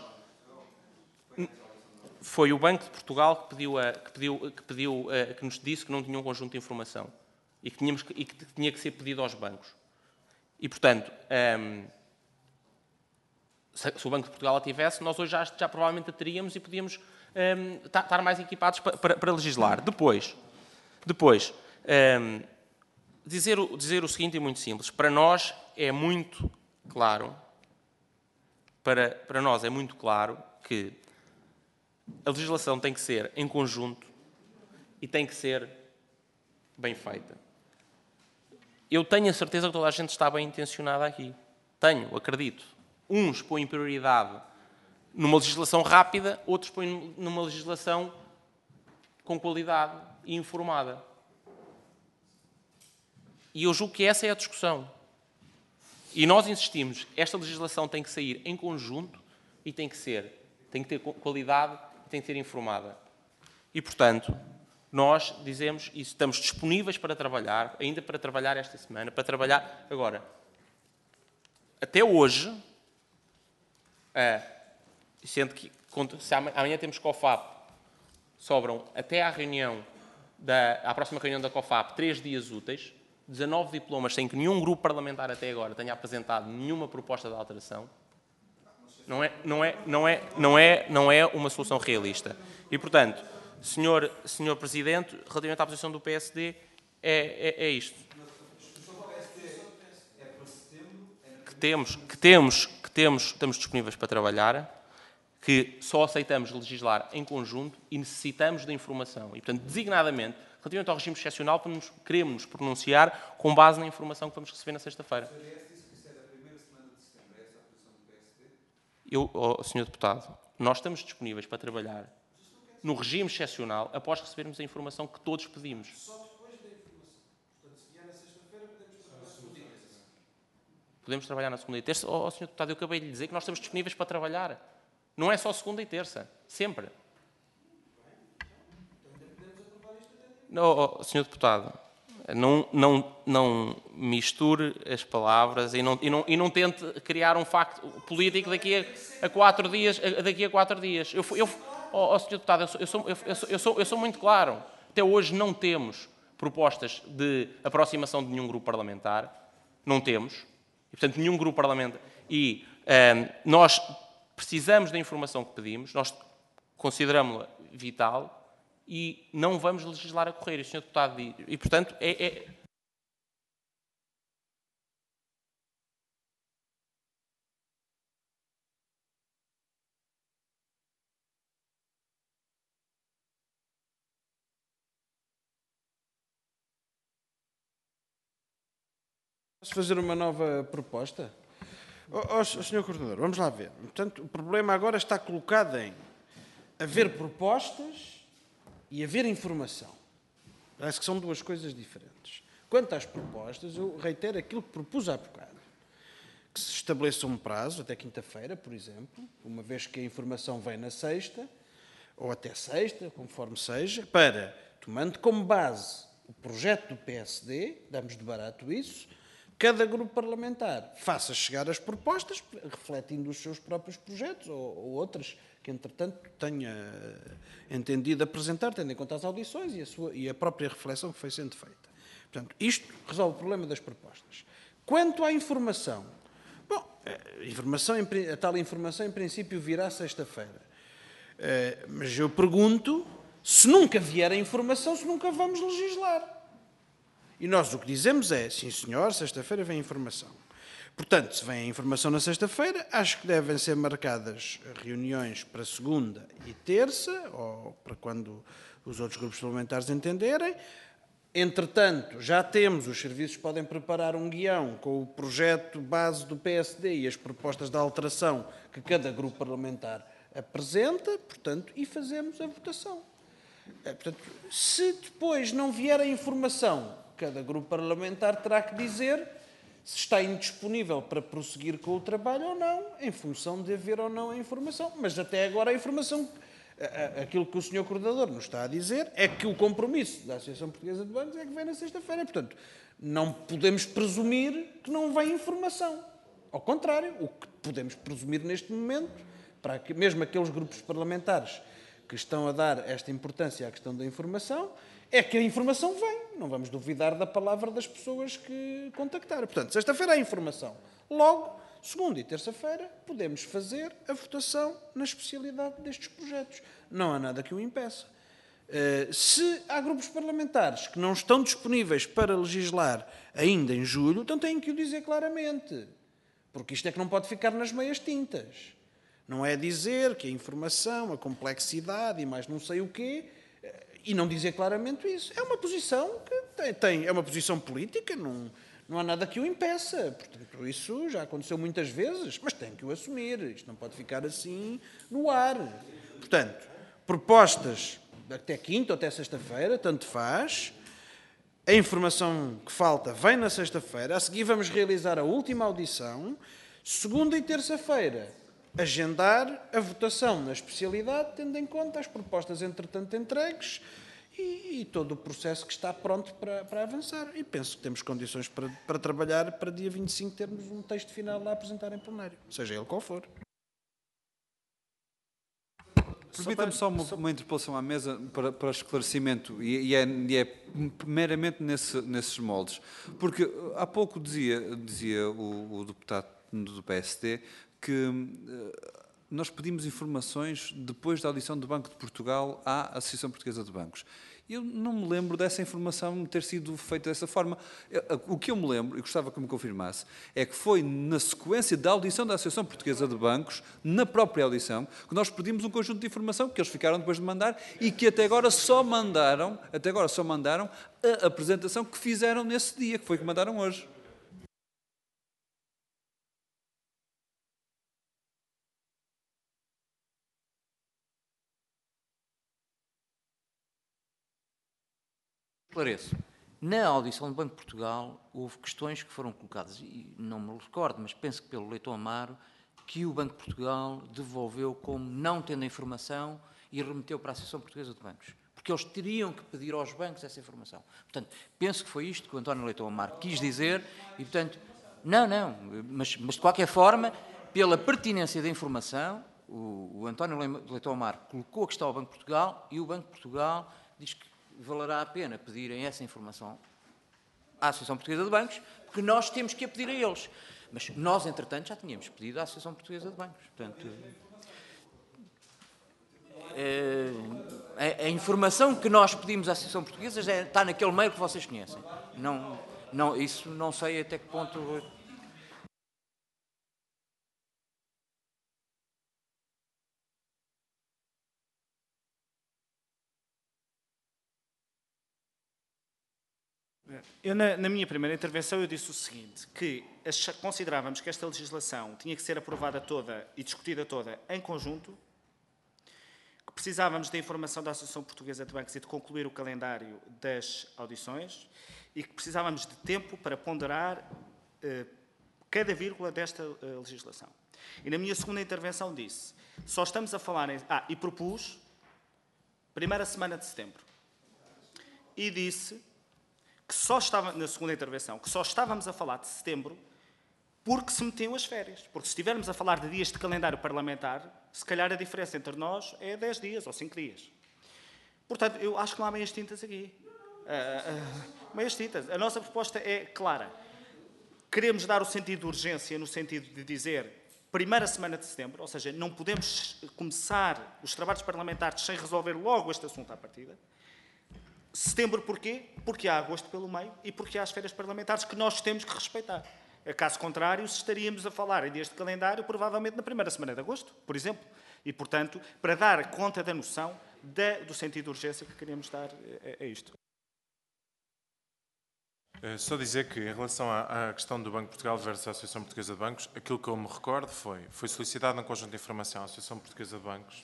Foi o Banco de Portugal que nos disse que não tinha um conjunto de informação e que tinha que ser pedido aos bancos. E, portanto, se o Banco de Portugal a tivesse, nós hoje já provavelmente a teríamos e podíamos estar mais equipados para legislar. Depois dizer o seguinte e muito simples. Para nós é muito claro, para nós é muito claro que a legislação tem que ser em conjunto e tem que ser bem feita. Eu tenho a certeza que toda a gente está bem intencionada aqui. Acredito. Uns põem prioridade numa legislação rápida, outros põem numa legislação com qualidade e informada. E eu julgo que essa é a discussão. E nós insistimos, esta legislação tem que sair em conjunto e tem que ter qualidade e tem que ser informada. E, portanto, nós dizemos isso, estamos disponíveis para trabalhar, ainda para trabalhar esta semana, para trabalhar agora. Até hoje, sendo que se amanhã temos COFAP, sobram até à próxima reunião da COFAP 3 dias úteis, 19 diplomas sem que nenhum grupo parlamentar até agora tenha apresentado nenhuma proposta de alteração. Não é uma solução realista. E, portanto, Senhor Presidente, relativamente à posição do PSD, é isto. Estamos disponíveis para trabalhar, que só aceitamos legislar em conjunto e necessitamos da informação. E, portanto, designadamente, relativamente ao regime excepcional, queremos nos pronunciar com base na informação que vamos receber na sexta-feira. Senhor Deputado, nós estamos disponíveis para trabalhar no regime excepcional após recebermos a informação que todos pedimos. Só depois da informação. Portanto, se vier na sexta-feira, podemos trabalhar na segunda e terça. Podemos trabalhar na segunda e terça? Senhor Deputado, eu acabei de lhe dizer que nós estamos disponíveis para trabalhar. Não é só segunda e terça. Sempre. Não, Senhor Deputado, não misture as palavras e não tente criar um facto político daqui a 4 dias. Senhor Deputado, eu sou muito claro. Até hoje não temos propostas de aproximação de nenhum grupo parlamentar. Não temos. E, portanto, nenhum grupo parlamentar. E nós precisamos da informação que pedimos, nós consideramos-la vital e não vamos legislar a correr. E o Sr. Deputado diz, e, portanto, Posso fazer uma nova proposta? Sr. Coordenador, vamos lá ver. Portanto, o problema agora está colocado em haver propostas e haver informação. Parece que são duas coisas diferentes. Quanto às propostas, eu reitero aquilo que propus há bocado. Que se estabeleça um prazo, até quinta-feira, por exemplo, uma vez que a informação vem na sexta, ou até sexta, conforme seja, para, tomando como base o projeto do PSD, damos de barato isso, cada grupo parlamentar faça chegar as propostas, refletindo os seus próprios projetos ou outras que, entretanto, tenha entendido apresentar, tendo em conta as audições e a própria reflexão que foi sendo feita. Portanto, isto resolve o problema das propostas. Quanto à informação, bom, a tal informação, em princípio, virá sexta-feira. Mas eu pergunto, se nunca vier a informação, se nunca vamos legislar. E nós o que dizemos é, sim senhor, sexta-feira vem a informação. Portanto, se vem a informação na sexta-feira, acho que devem ser marcadas reuniões para segunda e terça, ou para quando os outros grupos parlamentares entenderem. Entretanto, já temos, os serviços podem preparar um guião com o projeto base do PSD e as propostas de alteração que cada grupo parlamentar apresenta, portanto, e fazemos a votação. Portanto, se depois não vier a informação, cada grupo parlamentar terá que dizer se está indisponível para prosseguir com o trabalho ou não, em função de haver ou não a informação. Mas até agora a informação, aquilo que o Sr. Coordenador nos está a dizer, é que o compromisso da Associação Portuguesa de Bancos é que vem na sexta-feira. Portanto, não podemos presumir que não vem informação. Ao contrário, o que podemos presumir neste momento, para que mesmo aqueles grupos parlamentares que estão a dar esta importância à questão da informação, é que a informação vem. Não vamos duvidar da palavra das pessoas que contactaram. Portanto, sexta-feira há informação. Logo, segunda e terça-feira, podemos fazer a votação na especialidade destes projetos. Não há nada que o impeça. Se há grupos parlamentares que não estão disponíveis para legislar ainda em julho, então têm que o dizer claramente. Porque isto é que não pode ficar nas meias tintas. Não é dizer que a informação, a complexidade e mais não sei o quê, e não dizer claramente isso. É uma posição que é uma posição política, não há nada que o impeça. Portanto, isso já aconteceu muitas vezes, mas tem que o assumir. Isto não pode ficar assim no ar. Portanto, propostas até quinta ou até sexta-feira, tanto faz. A informação que falta vem na sexta-feira. A seguir vamos realizar a última audição. Segunda e terça-feira, agendar a votação na especialidade, tendo em conta as propostas, entretanto, entregues e todo o processo que está pronto para avançar. E penso que temos condições para trabalhar para dia 25 termos um texto final a apresentar em plenário, seja ele qual for. Permita-me só uma interpelação à mesa para esclarecimento, e é meramente nesses moldes. Porque há pouco dizia o deputado do PSD que nós pedimos informações depois da audição do Banco de Portugal à Associação Portuguesa de Bancos. Eu não me lembro dessa informação ter sido feita dessa forma. O que eu me lembro, e gostava que me confirmasse, é que foi na sequência da audição da Associação Portuguesa de Bancos, na própria audição, que nós pedimos um conjunto de informação que eles ficaram depois de mandar e que até agora só mandaram a apresentação que fizeram nesse dia, que foi que mandaram hoje. Esclareço. Na audição do Banco de Portugal, houve questões que foram colocadas, e não me recordo, mas penso que pelo Leitão Amaro, que o Banco de Portugal devolveu como não tendo a informação e remeteu para a Associação Portuguesa de Bancos. Porque eles teriam que pedir aos bancos essa informação. Portanto, penso que foi isto que o António Leitão Amaro quis dizer e, portanto, mas de qualquer forma, pela pertinência da informação, o António Leitão Amaro colocou a questão ao Banco de Portugal e o Banco de Portugal diz que valerá a pena pedirem essa informação à Associação Portuguesa de Bancos, porque nós temos que a pedir a eles. Mas nós, entretanto, já tínhamos pedido à Associação Portuguesa de Bancos. Portanto, a informação que nós pedimos à Associação Portuguesa já está naquele meio que vocês conhecem. Isso não sei até que ponto... Eu, na minha primeira intervenção, eu disse o seguinte, que considerávamos que esta legislação tinha que ser aprovada toda e discutida toda em conjunto, que precisávamos da informação da Associação Portuguesa de Bancos e de concluir o calendário das audições e que precisávamos de tempo para ponderar cada vírgula desta legislação. E na minha segunda intervenção disse, só estamos a falar e propus primeira semana de setembro. E disse que só estava, na segunda intervenção, que só estávamos a falar de setembro porque se metiam as férias. Porque se estivermos a falar de dias de calendário parlamentar, se calhar a diferença entre nós é 10 dias ou 5 dias. Portanto, eu acho que não há meias tintas aqui. Meias tintas. A nossa proposta é clara. Queremos dar o sentido de urgência no sentido de dizer primeira semana de setembro, ou seja, não podemos começar os trabalhos parlamentares sem resolver logo este assunto à partida. Setembro porquê? Porque há agosto pelo meio e porque há as férias parlamentares que nós temos que respeitar. Caso contrário, estaríamos a falar em dias de calendário, provavelmente na primeira semana de agosto, por exemplo. E, portanto, para dar conta da noção do sentido de urgência que queremos dar a isto. Só dizer que, em relação à questão do Banco de Portugal versus a Associação Portuguesa de Bancos, aquilo que eu me recordo foi solicitado um conjunto de informação à Associação Portuguesa de Bancos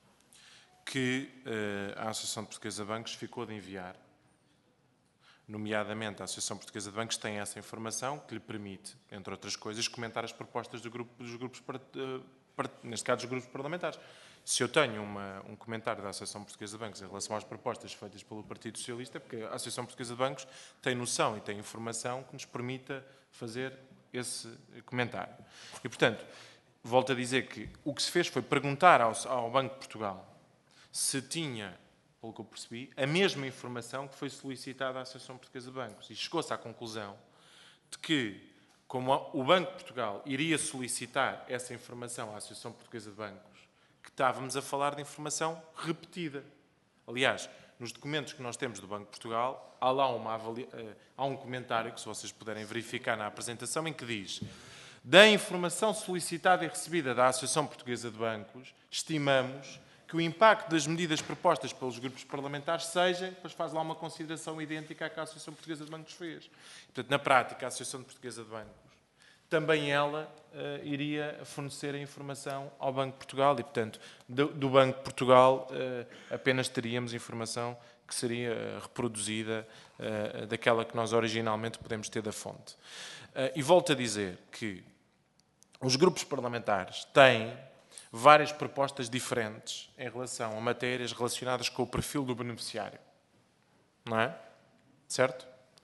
que a Associação Portuguesa de Bancos ficou de enviar. Nomeadamente, a Associação Portuguesa de Bancos tem essa informação que lhe permite, entre outras coisas, comentar as propostas dos grupos, neste caso, dos grupos parlamentares. Se eu tenho um comentário da Associação Portuguesa de Bancos em relação às propostas feitas pelo Partido Socialista, é porque a Associação Portuguesa de Bancos tem noção e tem informação que nos permita fazer esse comentário. E, portanto, volto a dizer que o que se fez foi perguntar ao Banco de Portugal se tinha, pelo que eu percebi, a mesma informação que foi solicitada à Associação Portuguesa de Bancos. E chegou-se à conclusão de que, como o Banco de Portugal iria solicitar essa informação à Associação Portuguesa de Bancos, que estávamos a falar de informação repetida. Aliás, nos documentos que nós temos do Banco de Portugal, há lá há um comentário, que se vocês puderem verificar na apresentação, em que diz: da informação solicitada e recebida da Associação Portuguesa de Bancos, estimamos que o impacto das medidas propostas pelos grupos parlamentares seja, depois faz lá uma consideração idêntica à que a Associação Portuguesa de Bancos fez. Portanto, na prática, a Associação Portuguesa de Bancos, também ela iria fornecer a informação ao Banco de Portugal e, portanto, do Banco de Portugal apenas teríamos informação que seria reproduzida daquela que nós originalmente podemos ter da fonte. E volto a dizer que os grupos parlamentares têm várias propostas diferentes em relação a matérias relacionadas com o perfil do beneficiário. Não é? Certo?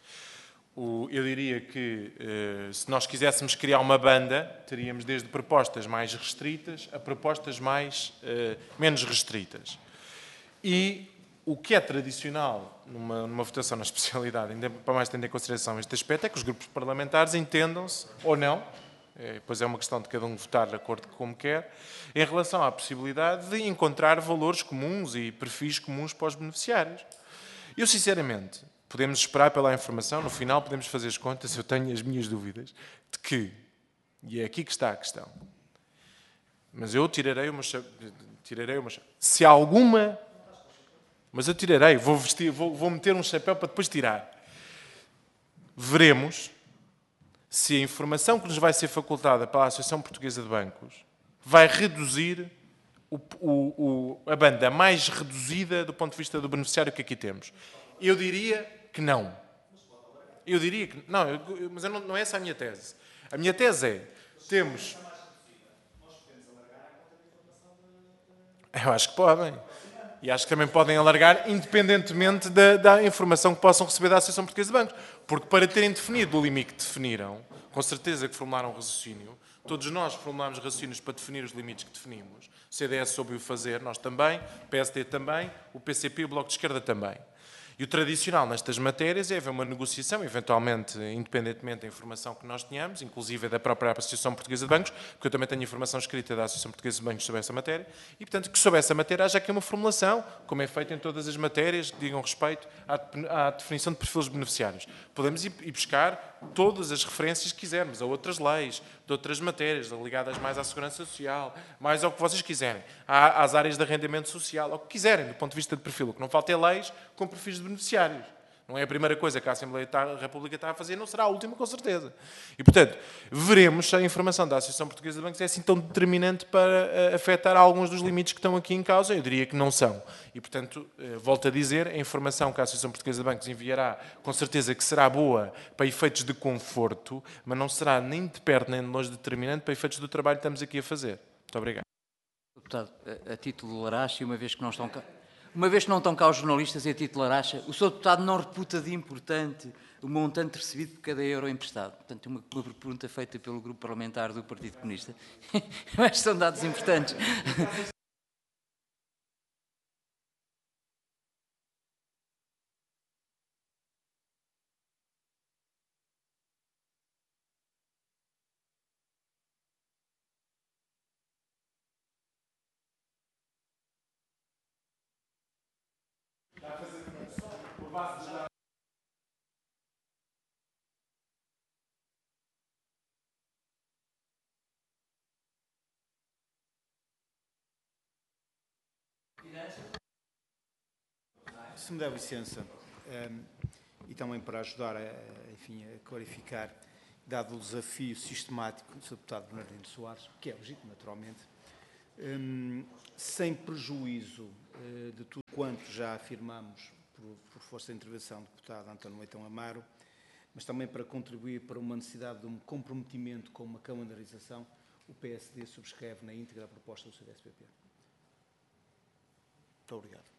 Eu diria que, se nós quiséssemos criar uma banda, teríamos desde propostas mais restritas a propostas menos restritas. E o que é tradicional numa votação na especialidade, ainda para mais tendo em consideração este aspecto, é que os grupos parlamentares entendam-se ou não, depois é uma questão de cada um votar de acordo com como quer, em relação à possibilidade de encontrar valores comuns e perfis comuns para os beneficiários. Eu, sinceramente, podemos esperar pela informação, no final podemos fazer as contas, eu tenho as minhas dúvidas de que, e é aqui que está a questão, mas eu tirarei uma se alguma, mas eu tirarei, vou meter um chapéu para depois tirar. Veremos se a informação que nos vai ser facultada pela Associação Portuguesa de Bancos vai reduzir a banda mais reduzida do ponto de vista do beneficiário que aqui temos. Eu diria que não. Eu diria que não, mas não é essa a minha tese. A minha tese é, temos... Eu acho que podem. E acho que também podem alargar, independentemente da informação que possam receber da Associação Portuguesa de Bancos. Porque para terem definido o limite que definiram, com certeza que formularam um raciocínio, todos nós formulámos raciocínios para definir os limites que definimos. O CDS soube o fazer, nós também, o PSD também, o PCP e o Bloco de Esquerda também. E o tradicional nestas matérias é haver uma negociação, eventualmente, independentemente da informação que nós tenhamos, inclusive da própria Associação Portuguesa de Bancos, porque eu também tenho informação escrita da Associação Portuguesa de Bancos sobre essa matéria, e, portanto, que sobre essa matéria haja aqui uma formulação, como é feito em todas as matérias que digam respeito à definição de perfis beneficiários. Podemos ir buscar todas as referências que quisermos, a outras leis, de outras matérias, ligadas mais à segurança social, mais ao que vocês quiserem, às áreas de arrendamento social, ao que quiserem, do ponto de vista de perfil. O que não falta é leis com perfis de beneficiários. Não é a primeira coisa que a Assembleia da República está a fazer, não será a última, com certeza. E, portanto, veremos se a informação da Associação Portuguesa de Bancos é assim tão determinante para afetar alguns dos limites que estão aqui em causa. Eu diria que não são. E, portanto, volto a dizer, a informação que a Associação Portuguesa de Bancos enviará, com certeza que será boa para efeitos de conforto, mas não será nem de perto nem de longe determinante para efeitos do trabalho que estamos aqui a fazer. Muito obrigado. Deputado, a título de laracha, uma vez que não estão cá os jornalistas, e a título de laracha, o Sr. Deputado não reputa de importante o montante recebido por cada euro emprestado. Portanto, uma pergunta feita pelo Grupo Parlamentar do Partido Comunista. Mas são dados importantes. Se me der licença, e também para ajudar a clarificar, dado o desafio sistemático do Sr. Deputado Bernardino Soares, que é legítimo, naturalmente, sem prejuízo de tudo quanto já afirmamos por força da intervenção do deputado António Leitão Amaro, mas também para contribuir para uma necessidade de um comprometimento com uma calendarização, o PSD subscreve na íntegra a proposta do CDS-PP. Muito obrigado.